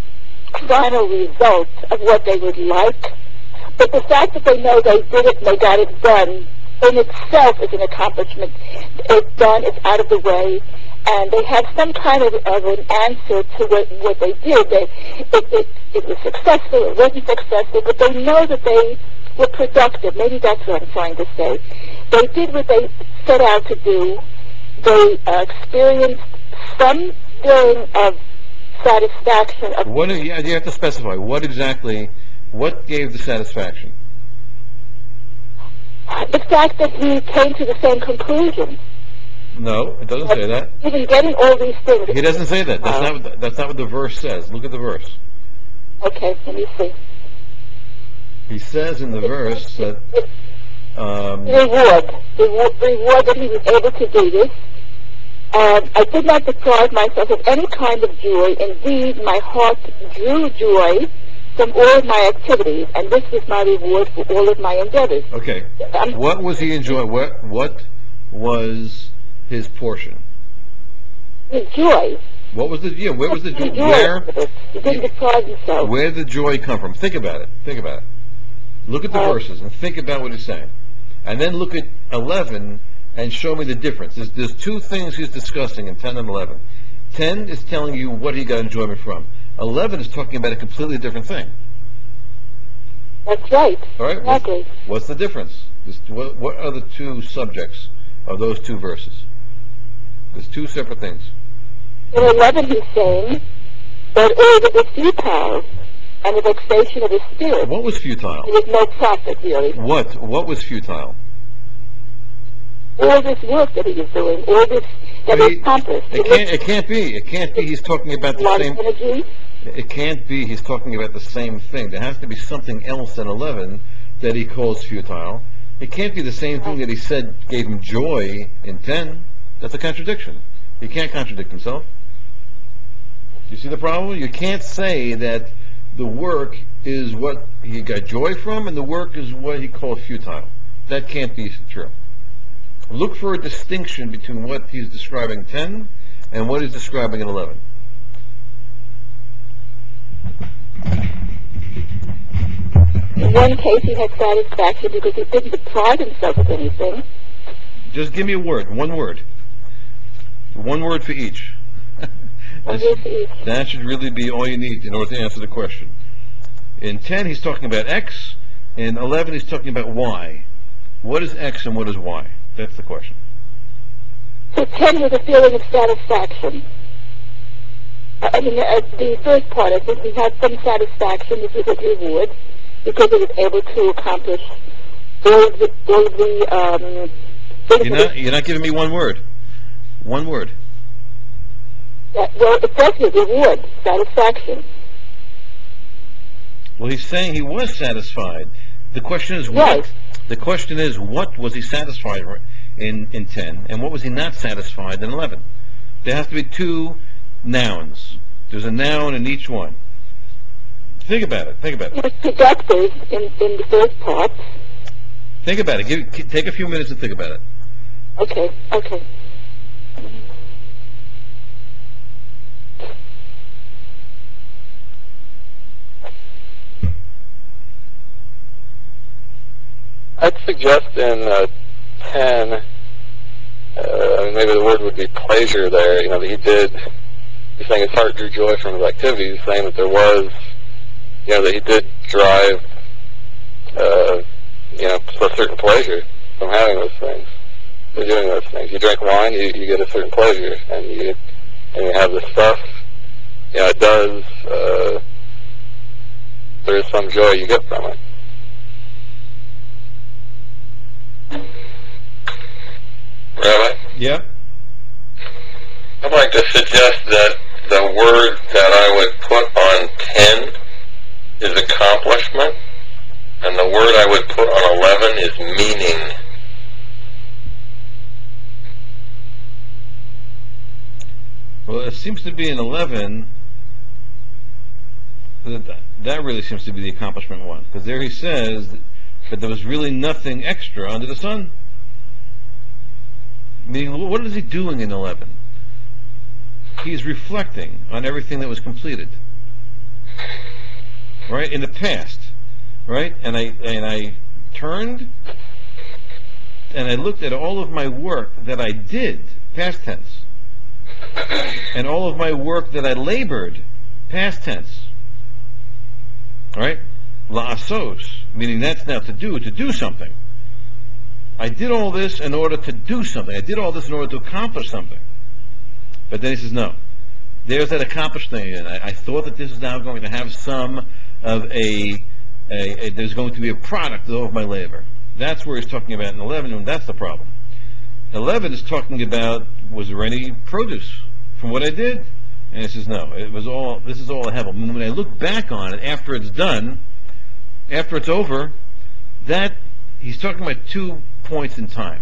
final result of what they would like, but the fact that they know they did it and they got it done in itself is an accomplishment. It's done, it's out of the way, and they have some kind of, of an answer to what, what they did. They, it, it, it was successful, it wasn't successful, but they know that they were productive. Maybe that's what I'm trying to say. They did what they set out to do. They uh, experienced some feeling of satisfaction. Of What, yeah, you have to specify. What exactly, what gave the satisfaction? the fact that he came to the same conclusion. No, it doesn't say that. Even getting all these things. He doesn't say that. That's Uh, not what the, that's not what the verse says. Look at the verse. okay, let me see. He says in the verse that um, Reward. The re- reward that he was able to do this. Um, I did not deprive myself of any kind of joy. Indeed, my heart drew joy from all of my activities, and this was my reward for all of my endeavors. okay, Um, what was he enjoying? What what was his portion? his joy. What was the yeah? Where was the He joy? enjoyed Where it. He didn't yeah, deprive himself. where did the joy come from? Think about it. Think about it. Look at the Uh, verses and think about what he's saying, and then look at eleven and show me the difference. There's, there's two things he's discussing in ten and eleven. ten is telling you what he got enjoyment from. eleven is talking about a completely different thing. That's right. All right. Exactly. What's, what's the difference? This, what, what are the two subjects of those two verses? There's two separate things. In eleven, he's saying that all that was futile and the vexation of his spirit. What was futile? There was no profit, really. What? What was futile? All this work that he was doing, all this that But was he- accomplished. It can't. It can't be. It can't be. He's talking about A the lot same. of energy. It can't be. He's talking about the same thing. There has to be something else in eleven that he calls futile. It can't be the same thing that he said gave him joy in ten. That's a contradiction. He can't contradict himself. You see the problem? You can't say that the work is what he got joy from and the work is what he called futile. That can't be true. Look for a distinction between what he's describing ten and what he's describing in eleven. In one case, he had satisfaction because he didn't deprive himself of anything. Just give me a word, one word. One word for each. One word for each. That should really be all you need in order to answer the question. In ten, he's talking about X. In eleven, he's talking about Y. What is X and what is Y? That's the question. So ten was a feeling of satisfaction. I I mean, uh, the first part, I think he had some satisfaction. This was his reward because he was able to accomplish all of the, all of the um, things You're that not, you're not giving me one word. One word. that, well, it says his reward, satisfaction. Well, he's saying he was satisfied. The question is what? Right. The question is what was he satisfied in, in ten, and what was he not satisfied in eleven? There has to be two nouns. There's a noun in each one. Think about it. Think about He it. was productive in, in the first part. Think about it. Give, take a few minutes and think about it. Okay, okay. I'd suggest in uh, ten, uh, maybe the word would be pleasure there, you know, that he did, he's saying his heart drew joy from his activities, saying that there was, you know, that he did drive, uh, you know, a certain pleasure from having those things, from doing those things. You drink wine, you, you get a certain pleasure, and you, and you have the stuff, you know, it does, uh, there is some joy you get from it. Rabbi? Yeah? I'd like to suggest that the word that I would put on ten is accomplishment, and the word I would put on eleven is meaning. Well, it seems to be in eleven, that, that really seems to be the accomplishment one. Because there he says that there was really nothing extra under the sun. Meaning, what is he doing in eleven? He's reflecting on everything that was completed. Right? In the past. Right? And I and I turned and I looked at all of my work that I did, past tense. And all of my work that I labored, past tense. Right? La'asos, meaning that's now to do, to do something. I did all this in order to do something. I did all this in order to accomplish something. But then he says, no. There's that accomplished thing. And I, I thought that this is now going to have some of a, a, a, there's going to be a product of my labor. That's where he's talking about in eleven, and that's the problem. eleven is talking about, was there any produce from what I did? And he says, no, it was all, this is all I have. When I look back on it, after it's done, after it's over, that, he's talking about two points in time.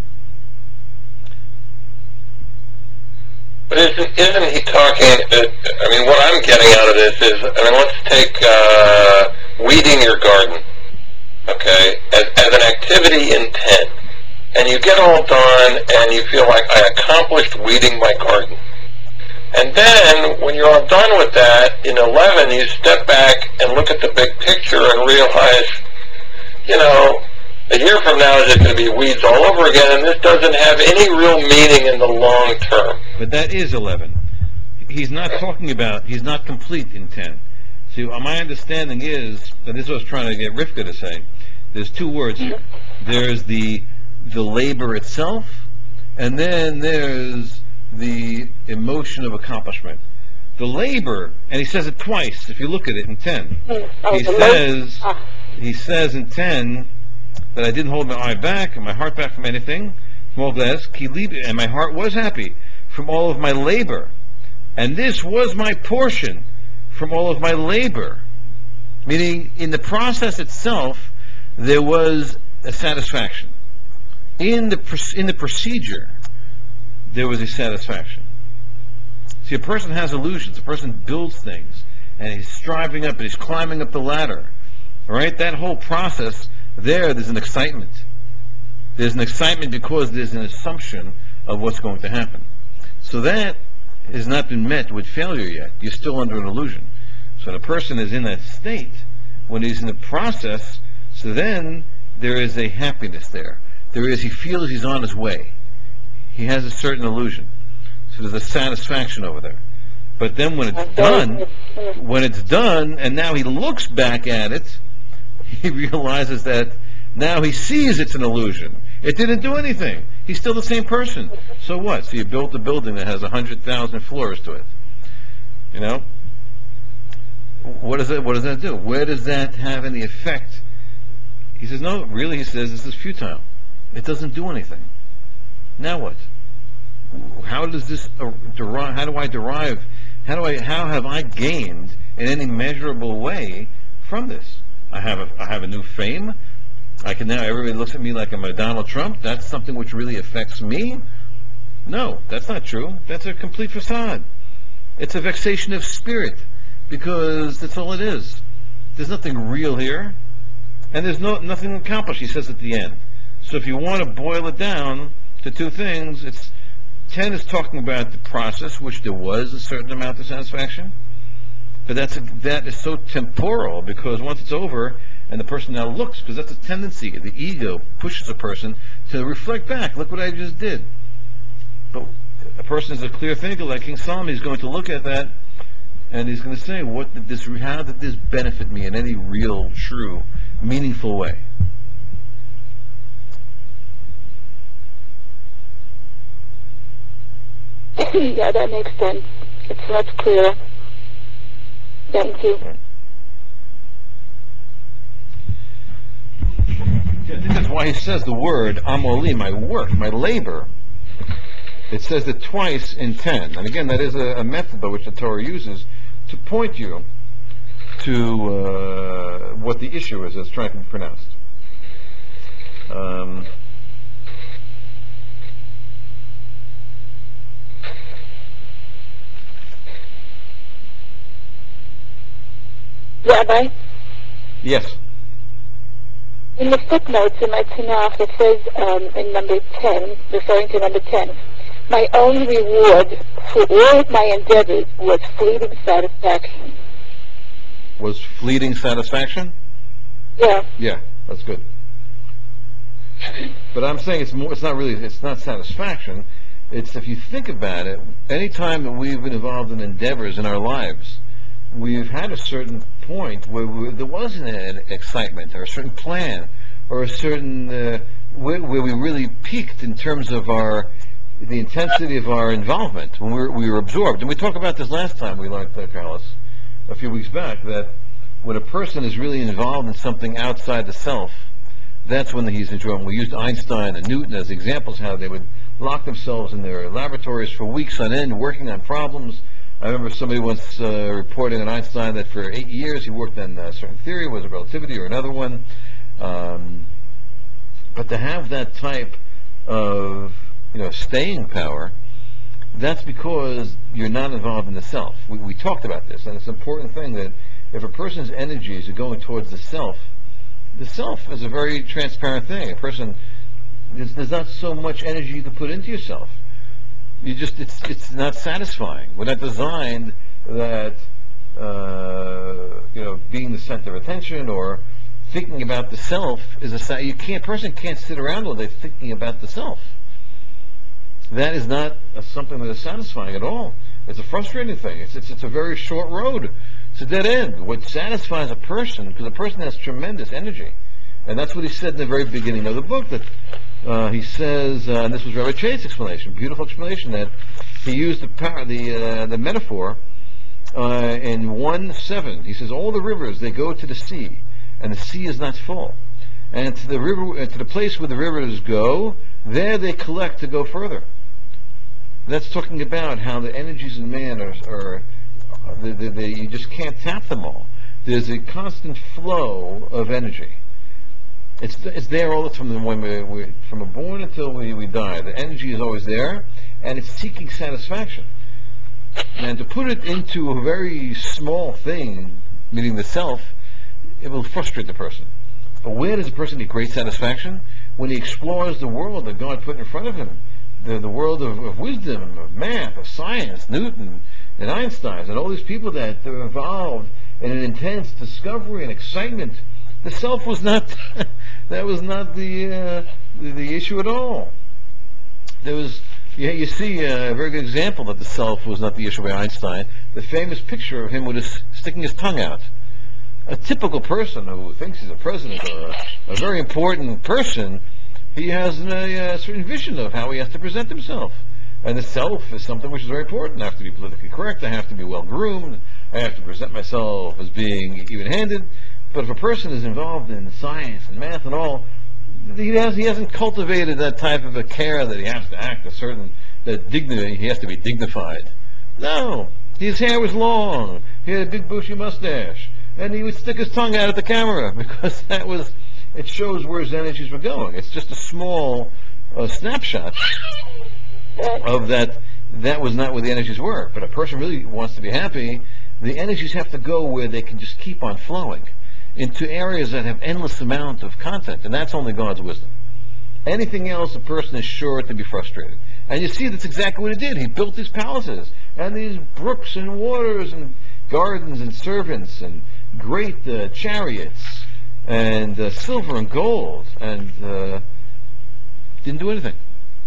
But isn't, isn't he talking, uh, I mean, what I'm getting out of this is, I mean, let's take uh, weeding your garden, okay, as, as an activity in ten. And you get all done, and you feel like, I accomplished weeding my garden. And then, when you're all done with that, in eleven, you step back and look at the big picture and realize, you know, a year from now, there's going to be weeds all over again, and this doesn't have any real meaning in the long term. But that is eleven. He's not talking about, he's not complete in ten. See, uh, my understanding is, and this is what I was trying to get Rivka to say, there's two words here. There's the the labor itself, and then there's the emotion of accomplishment. The labor, and he says it twice, if you look at it in ten. Oh, He the says, lo- ah, he says in ten that I didn't hold my eye back and my heart back from anything, from all glass, and my heart was happy from all of my labor. And this was my portion from all of my labor. Meaning, in the process itself, there was a satisfaction. In the, in the procedure, there was a satisfaction. See, a person has illusions. A person builds things, and he's striving up, and he's climbing up the ladder. All right? That whole process, there, there's an excitement. There's an excitement because there's an assumption of what's going to happen. So that has not been met with failure yet. You're still under an illusion. So when a person is in that state, when he's in the process, so then there is a happiness there. There is, he feels he's on his way. He has a certain illusion. So there's a satisfaction over there. But then when it's done, when it's done, and now he looks back at it, he realizes that now he sees it's an illusion. It didn't do anything. He's still the same person. So what? So you built a building that has one hundred thousand floors to it. You know? What does that, what does that do? Where does that have any effect? He says, no, really, he says, this is futile. It doesn't do anything. Now what? How does this uh, derive, how do I derive, how do I, how have I gained in any measurable way from this? I have a, I have a new fame. I can now, everybody looks at me like I'm a Donald Trump. That's something which really affects me? No, that's not true. That's a complete facade. It's a vexation of spirit, because that's all it is. There's nothing real here, and there's no nothing accomplished, he says at the end. So if you want to boil it down to two things, it's ten is talking about the process, which there was a certain amount of satisfaction, but that's a, that is so temporal, because once it's over, and the person now looks, because that's a tendency, the ego pushes a person to reflect back, look what I just did. But a person is a clear thinker like King Solomon, he's going to look at that, and he's going to say, what did this, how did this benefit me in any real, true, meaningful way? Yeah, that makes sense. It's much clearer. Thank you. Yeah, I think that's why he says the word amoli, my work, my labor. It says it twice in ten. And again, that is a, a method by which the Torah uses to point you to uh, what the issue is that's trying to be pronounced. Um, Rabbi, yes. in the footnotes in my Tanakh, it says um, in number ten, referring to number ten, my own reward for all of my endeavors was fleeting satisfaction. Was fleeting satisfaction? Yeah. Yeah, that's good. But I'm saying it's more, it's not really, it's not satisfaction. It's, if you think about it, any time that we've been involved in endeavors in our lives, we've had a certain point where we, there wasn't an excitement or a certain plan or a certain, uh, where, where we really peaked in terms of our, the intensity of our involvement, when we were, we were absorbed. And we talked about this last time we learned, uh, Carlos, a few weeks back, that when a person is really involved in something outside the self, that's when he's in trouble. We used Einstein and Newton as examples, how they would lock themselves in their laboratories for weeks on end, working on problems. I remember somebody once uh, reporting on Einstein that for eight years he worked on a certain theory, was it relativity or another one. Um, but to have that type of, you know, staying power, that's because you're not involved in the self. We, we talked about this, and it's an important thing that if a person's energies are going towards the self, the self is a very transparent thing. A person, there's, there's not so much energy you can put into yourself. You just, it's it's not satisfying. We're not designed that, uh, you know, being the center of attention or thinking about the self is a, you can't, person can't sit around all day thinking about the self. That is not a, something that is satisfying at all. It's a frustrating thing. It's, it's, it's a very short road. It's a dead end. What satisfies a person, because a person has tremendous energy, and that's what he said in the very beginning of the book, that uh, he says, uh, and this was Rabbi Chait's explanation, beautiful explanation, that he used the power, the uh, the metaphor uh, in one seven. He says all the rivers they go to the sea, and the sea is not full. And to the river, uh, to the place where the rivers go, there they collect to go further. That's talking about how the energies in man are, are they, they, they, you just can't tap them all. There's a constant flow of energy. It's it's there all the time when we, we from a born until we, we die. The energy is always there, and it's seeking satisfaction. And to put it into a very small thing, meaning the self, it will frustrate the person. But where does a person get great satisfaction? When he explores the world that God put in front of him, the, the world of, of wisdom, of math, of science, Newton and Einstein, and all these people that are involved in an intense discovery and excitement. The self was not, that was not the, uh, the the issue at all. There was, yeah, you see a very good example that the self was not the issue by Einstein. The famous picture of him with his sticking his tongue out. A typical person who thinks he's a president or a, a very important person, he has a, a certain vision of how he has to present himself. And the self is something which is very important. I have to be politically correct. I have to be well groomed. I have to present myself as being even-handed. But if a person is involved in science and math and all, he has he hasn't cultivated that type of a care that he has to act a certain that dignity. He has to be dignified. No, his hair was long. He had a big bushy mustache, and he would stick his tongue out at the camera because that was. It shows where his energies were going. It's just a small uh, snapshot of that. That was not where the energies were. But a person really wants to be happy. The energies have to go where they can just keep on flowing into areas that have endless amount of content, and that's only God's wisdom. Anything else, a person is sure to be frustrated. And you see, that's exactly what he did. He built these palaces, and these brooks and waters and gardens and servants and great uh, chariots and uh, silver and gold, and uh, didn't do anything.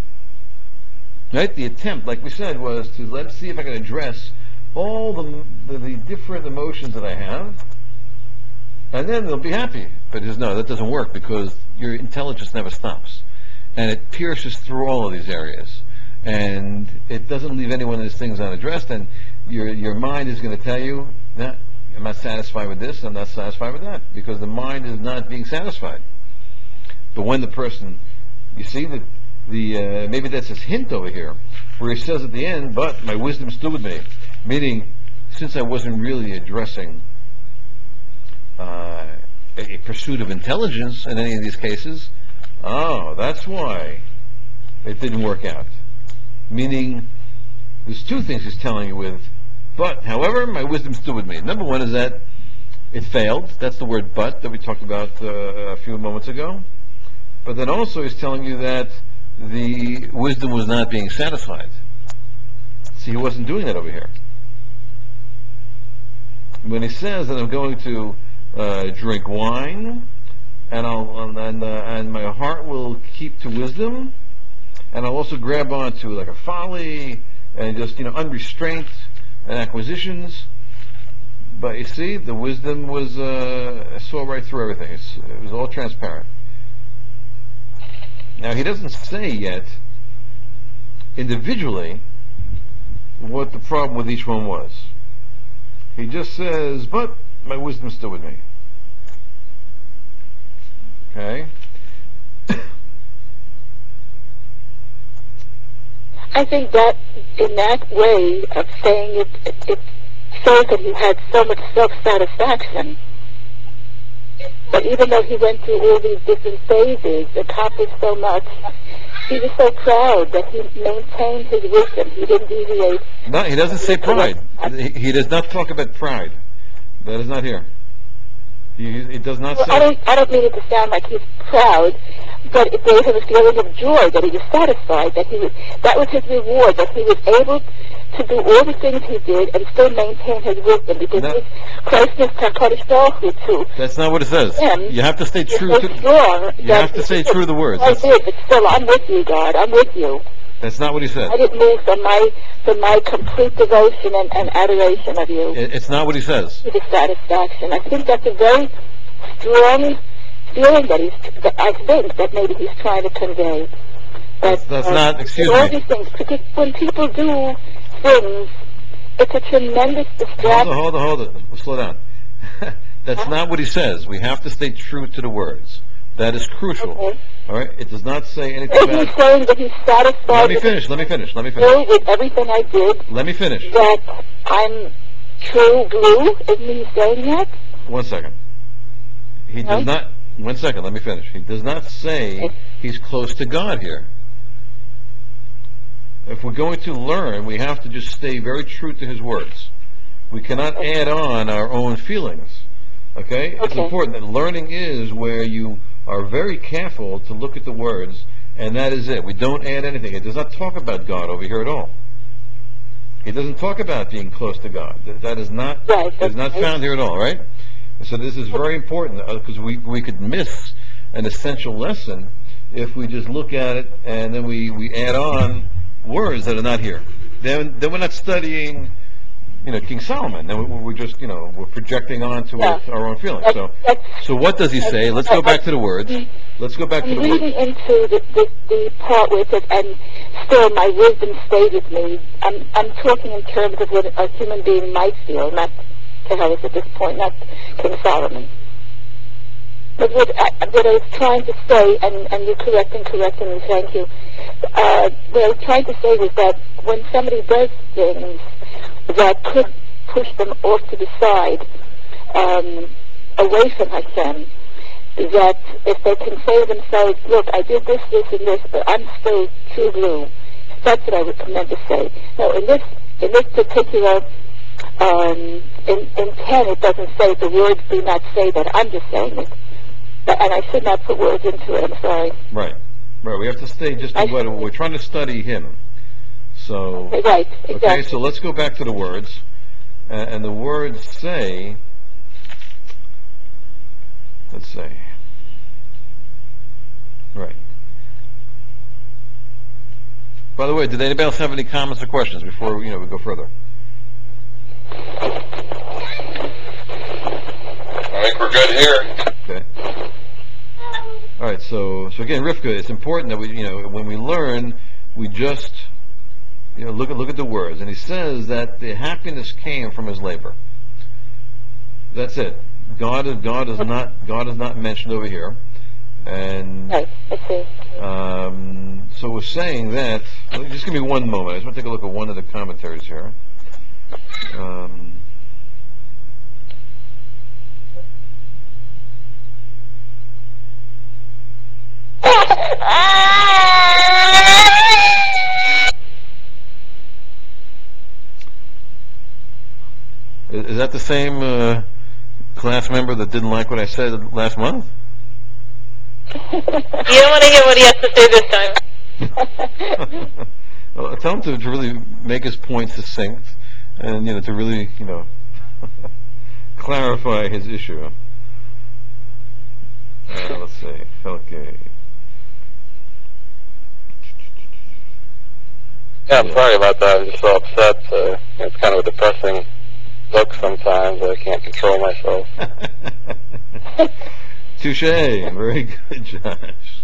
Right? The attempt, like we said, was to let's see if I can address all the, the, the different emotions that I have, and then they'll be happy. But he says, no, that doesn't work because your intelligence never stops. And it pierces through all of these areas. And it doesn't leave any one of these things unaddressed. And your your mind is going to tell you, nah, I'm not satisfied with this, I'm not satisfied with that. Because the mind is not being satisfied. But when the person, you see, the, the uh, maybe that's his hint over here, where he says at the end, but my wisdom stood with me. Meaning, since I wasn't really addressing Uh, a pursuit of intelligence in any of these cases, oh, that's why it didn't work out. Meaning, there's two things he's telling you with, but, however, my wisdom stood with me. Number one is that it failed. That's the word but that we talked about uh, a few moments ago. But then also he's telling you that the wisdom was not being satisfied. See, he wasn't doing that over here. When he says that I'm going to Uh, drink wine, and I'll and uh, and my heart will keep to wisdom, and I'll also grab onto like a folly and just you know unrestraint and acquisitions. But you see, the wisdom was uh, saw right through everything. It's, it was all transparent. Now he doesn't say yet individually what the problem with each one was. He just says, "But my wisdom's still with me." Okay. I think that in that way of saying it, it, it shows that he had so much self-satisfaction. But even though he went through all these different phases, accomplished so much, he was so proud that he maintained his wisdom. He didn't deviate. No, he doesn't say pride. He, he does not talk about pride. That is not here. He, it does not Well, say. I don't, I don't mean it to sound like he's proud, but it gave him a feeling of joy, that he was satisfied, that he was, that was his reward, that he was able to do all the things he did and still maintain his wisdom, because No, his closeness to HaKadosh Baruch Hu, too. that's not what it says. Him You have to stay is true so to. strong You that have to he stay said, true to the words. "Oh, I That's, did, but still, I'm with you, God. I'm with you. that's not what he said. I didn't move from my from my complete devotion and, and adoration of you It, it's not what he says. to dissatisfaction." I think that's a very strong feeling that he's, that I think that maybe he's trying to convey. That's, that's uh, not, excuse all me. these things, because when people do things, it's a tremendous Hold distraction. on, hold on, hold on. Slow down. That's Huh? not what he says. We have to stay true to the words. That is crucial. Okay. All right? It does not say anything Is about... he saying that he's satisfied Let me with finish, let me finish, let me me, finish. with everything I did, Let me finish. that I'm true blue? Isn't he saying that? One second. He No? does not... One second, let me finish. He does not say he's close to God here. If we're going to learn, we have to just stay very true to his words. We cannot add on our own feelings. Okay? It's Okay. important that learning is where you are very careful to look at the words, and that is it. We don't add anything. It does not talk about God over here at all. He doesn't talk about being close to God. That, that is not Right, is not okay. found here at all, right? So this is very important because we, we could miss an essential lesson if we just look at it and then we, we add on words that are not here. Then then we're not studying, you know, King Solomon. Then we- we're just, you know, we're projecting onto Yeah. it our own feelings. That's, So that's, so what does he say? Let's go back to the words. Let's go back to I'm the reading words. into the, the, the part with it, and still my wisdom stayed with me. I'm, I'm talking in terms of what a human being might feel, not Tehelis at this point, not King Solomon. But what I, what I was trying to say, and, and you're correct in correcting me, thank you. Uh, what I was trying to say was that when somebody does things that could push them off to the side, um, away from Hashem, that if they can say to themselves, look, I did this, this, and this, but I'm still true blue. That's what I would recommend to say. No, in this in this particular um, in, in ten, it doesn't say the words do not say that. I'm just saying it. But, and I should not put words into it. I'm sorry. Right. Right. We have to stay just I in what should- we're trying to study him. So Okay, right, okay, exactly. so let's go back to the words. Uh, and the words say, let's say, right. By the way, did anybody else have any comments or questions before, you know, we go further? I think we're good here. Okay. All right. So, so again, Rivka, it's important that we, you know, when we learn, we just, you know, look at look at the words. And he says that the happiness came from his labor. That's it. God is God is not God is not mentioned over here. And Right, I see. um, so we're saying that. Just give me one moment. I just want to take a look at one of the commentaries here. Um, is, is that the same uh, class member that didn't like what I said last month? You don't want to hear what he has to say this time. Well, tell him to, to really make his point succinct, and you know to really you know clarify his issue. Uh, let's see. Okay. Yeah, I'm Yeah. sorry about that. I'm just so upset. Uh, it's kind of a depressing look sometimes. I can't control myself. Touche. Very good, Josh.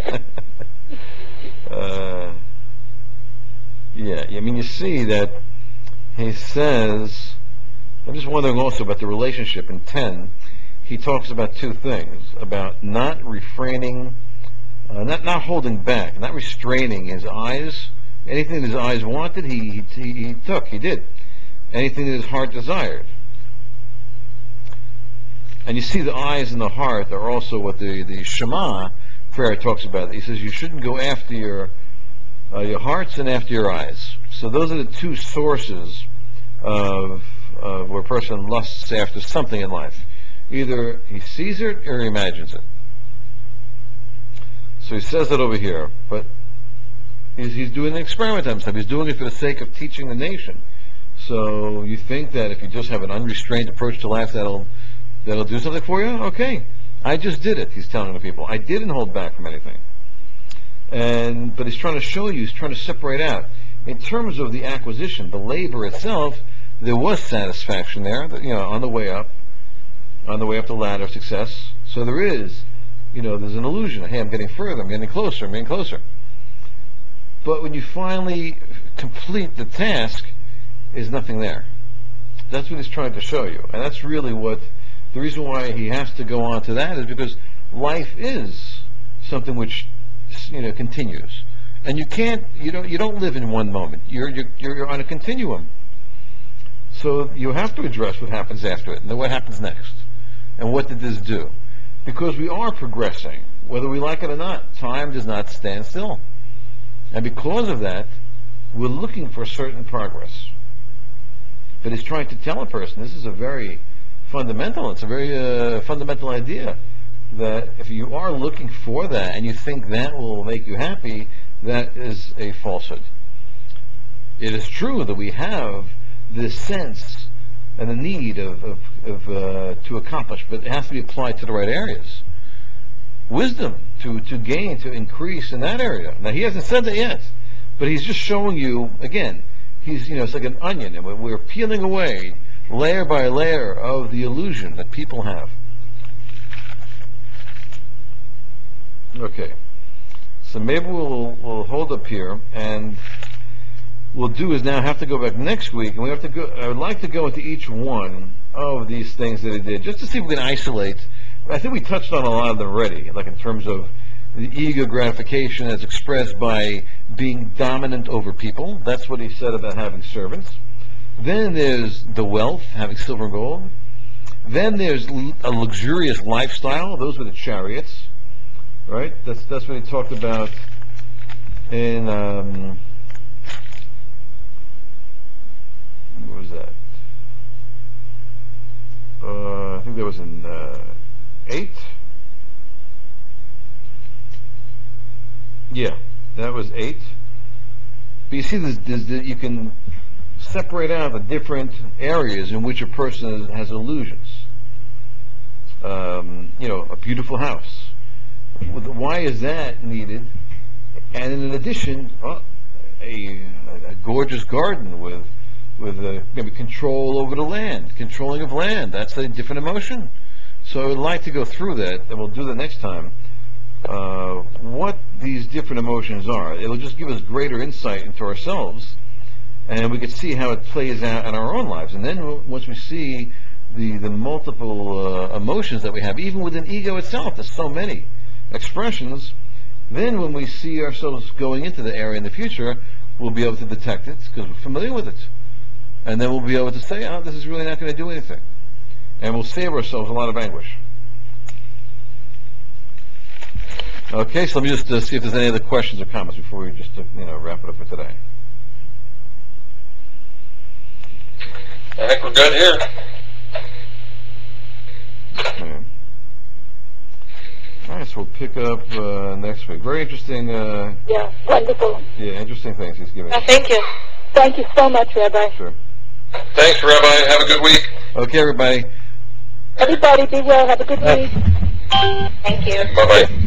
uh, yeah. I mean, you see that he says. I'm just wondering also about the relationship in ten. He talks about two things: about not refraining, uh, not not holding back, not restraining his eyes. Anything that his eyes wanted, he he, he took. He did. Anything that his heart desired. And you see the eyes and the heart are also what the, the Shema prayer talks about. He says you shouldn't go after your uh, your hearts and after your eyes. So those are the two sources of uh, where a person lusts after something in life. Either he sees it or he imagines it. So he says that over here, but he's, he's doing an experiment on himself. He's doing it for the sake of teaching the nation. So you think that if you just have an unrestrained approach to life, that'll that'll do something for you? Okay. I just did it, he's telling the people. I didn't hold back from anything. And but he's trying to show you, he's trying to separate out. In terms of the acquisition, the labor itself, there was satisfaction there, you know, on the way up, on the way up the ladder of success. So there is, you know, there's an illusion. Hey, I'm getting further, I'm getting closer, I'm getting closer. but when you finally complete the task, is nothing there. That's what he's trying to show you, and that's really what the reason why he has to go on to that is because life is something which, you know, continues, and you can't, you don't, you don't live in one moment. You're you're, you're on a continuum. So you have to address what happens after it, and then what happens next, and what did this do? Because we are progressing, whether we like it or not. Time does not stand still, and because of that, we're looking for certain progress. But he's trying to tell a person, this is a very fundamental, it's a very uh, fundamental idea, that if you are looking for that and you think that will make you happy, that is a falsehood. It is true that we have this sense and the need of, of, of uh, to accomplish, but it has to be applied to the right areas. Wisdom to, to gain, to increase in that area. Now, he hasn't said that yet, but he's just showing you, again, he's, you know, it's like an onion, and we're peeling away layer by layer of the illusion that people have. Okay, so maybe we'll we'll hold up here, and we'll do is now have to go back next week, and we have to go. I would like to go into each one of these things that he did, just to see if we can isolate. I think we touched on a lot of them already, like in terms of the ego gratification as expressed by being dominant over people. That's what he said about having servants. Then there's the wealth, having silver and gold. Then there's a luxurious lifestyle. Those were the chariots, right? That's that's what he talked about in, um, what was that? Uh, I think that was in uh, eight. Yeah, that was eight. But you see, there's, there's, you can separate out the different areas in which a person has illusions. Um, you know, a beautiful house. Why is that needed? And in addition, oh, a, a gorgeous garden with with uh, maybe control over the land, controlling of land. That's a different emotion. So I would like to go through that, and we'll do that next time. Uh, what these different emotions are. It'll just give us greater insight into ourselves, and we can see how it plays out in our own lives. And then w- once we see the the multiple uh, emotions that we have, even within ego itself, there's so many expressions. Then when we see ourselves going into the area in the future, we'll be able to detect it because we're familiar with it. And then we'll be able to say, oh, this is really not going to do anything. And we'll save ourselves a lot of anguish. Okay, so let me just uh, see if there's any other questions or comments before we just uh, you know wrap it up for today. I think we're good here. Okay. All right, so we'll pick up uh, next week. Very interesting. Uh, Yeah, wonderful. yeah, interesting things he's giving Oh, us. thank you. Thank you so much, Rabbi. Sure. Thanks, Rabbi. Have a good week. Okay, everybody. Everybody be well. Have a good week. Thank you. Bye-bye.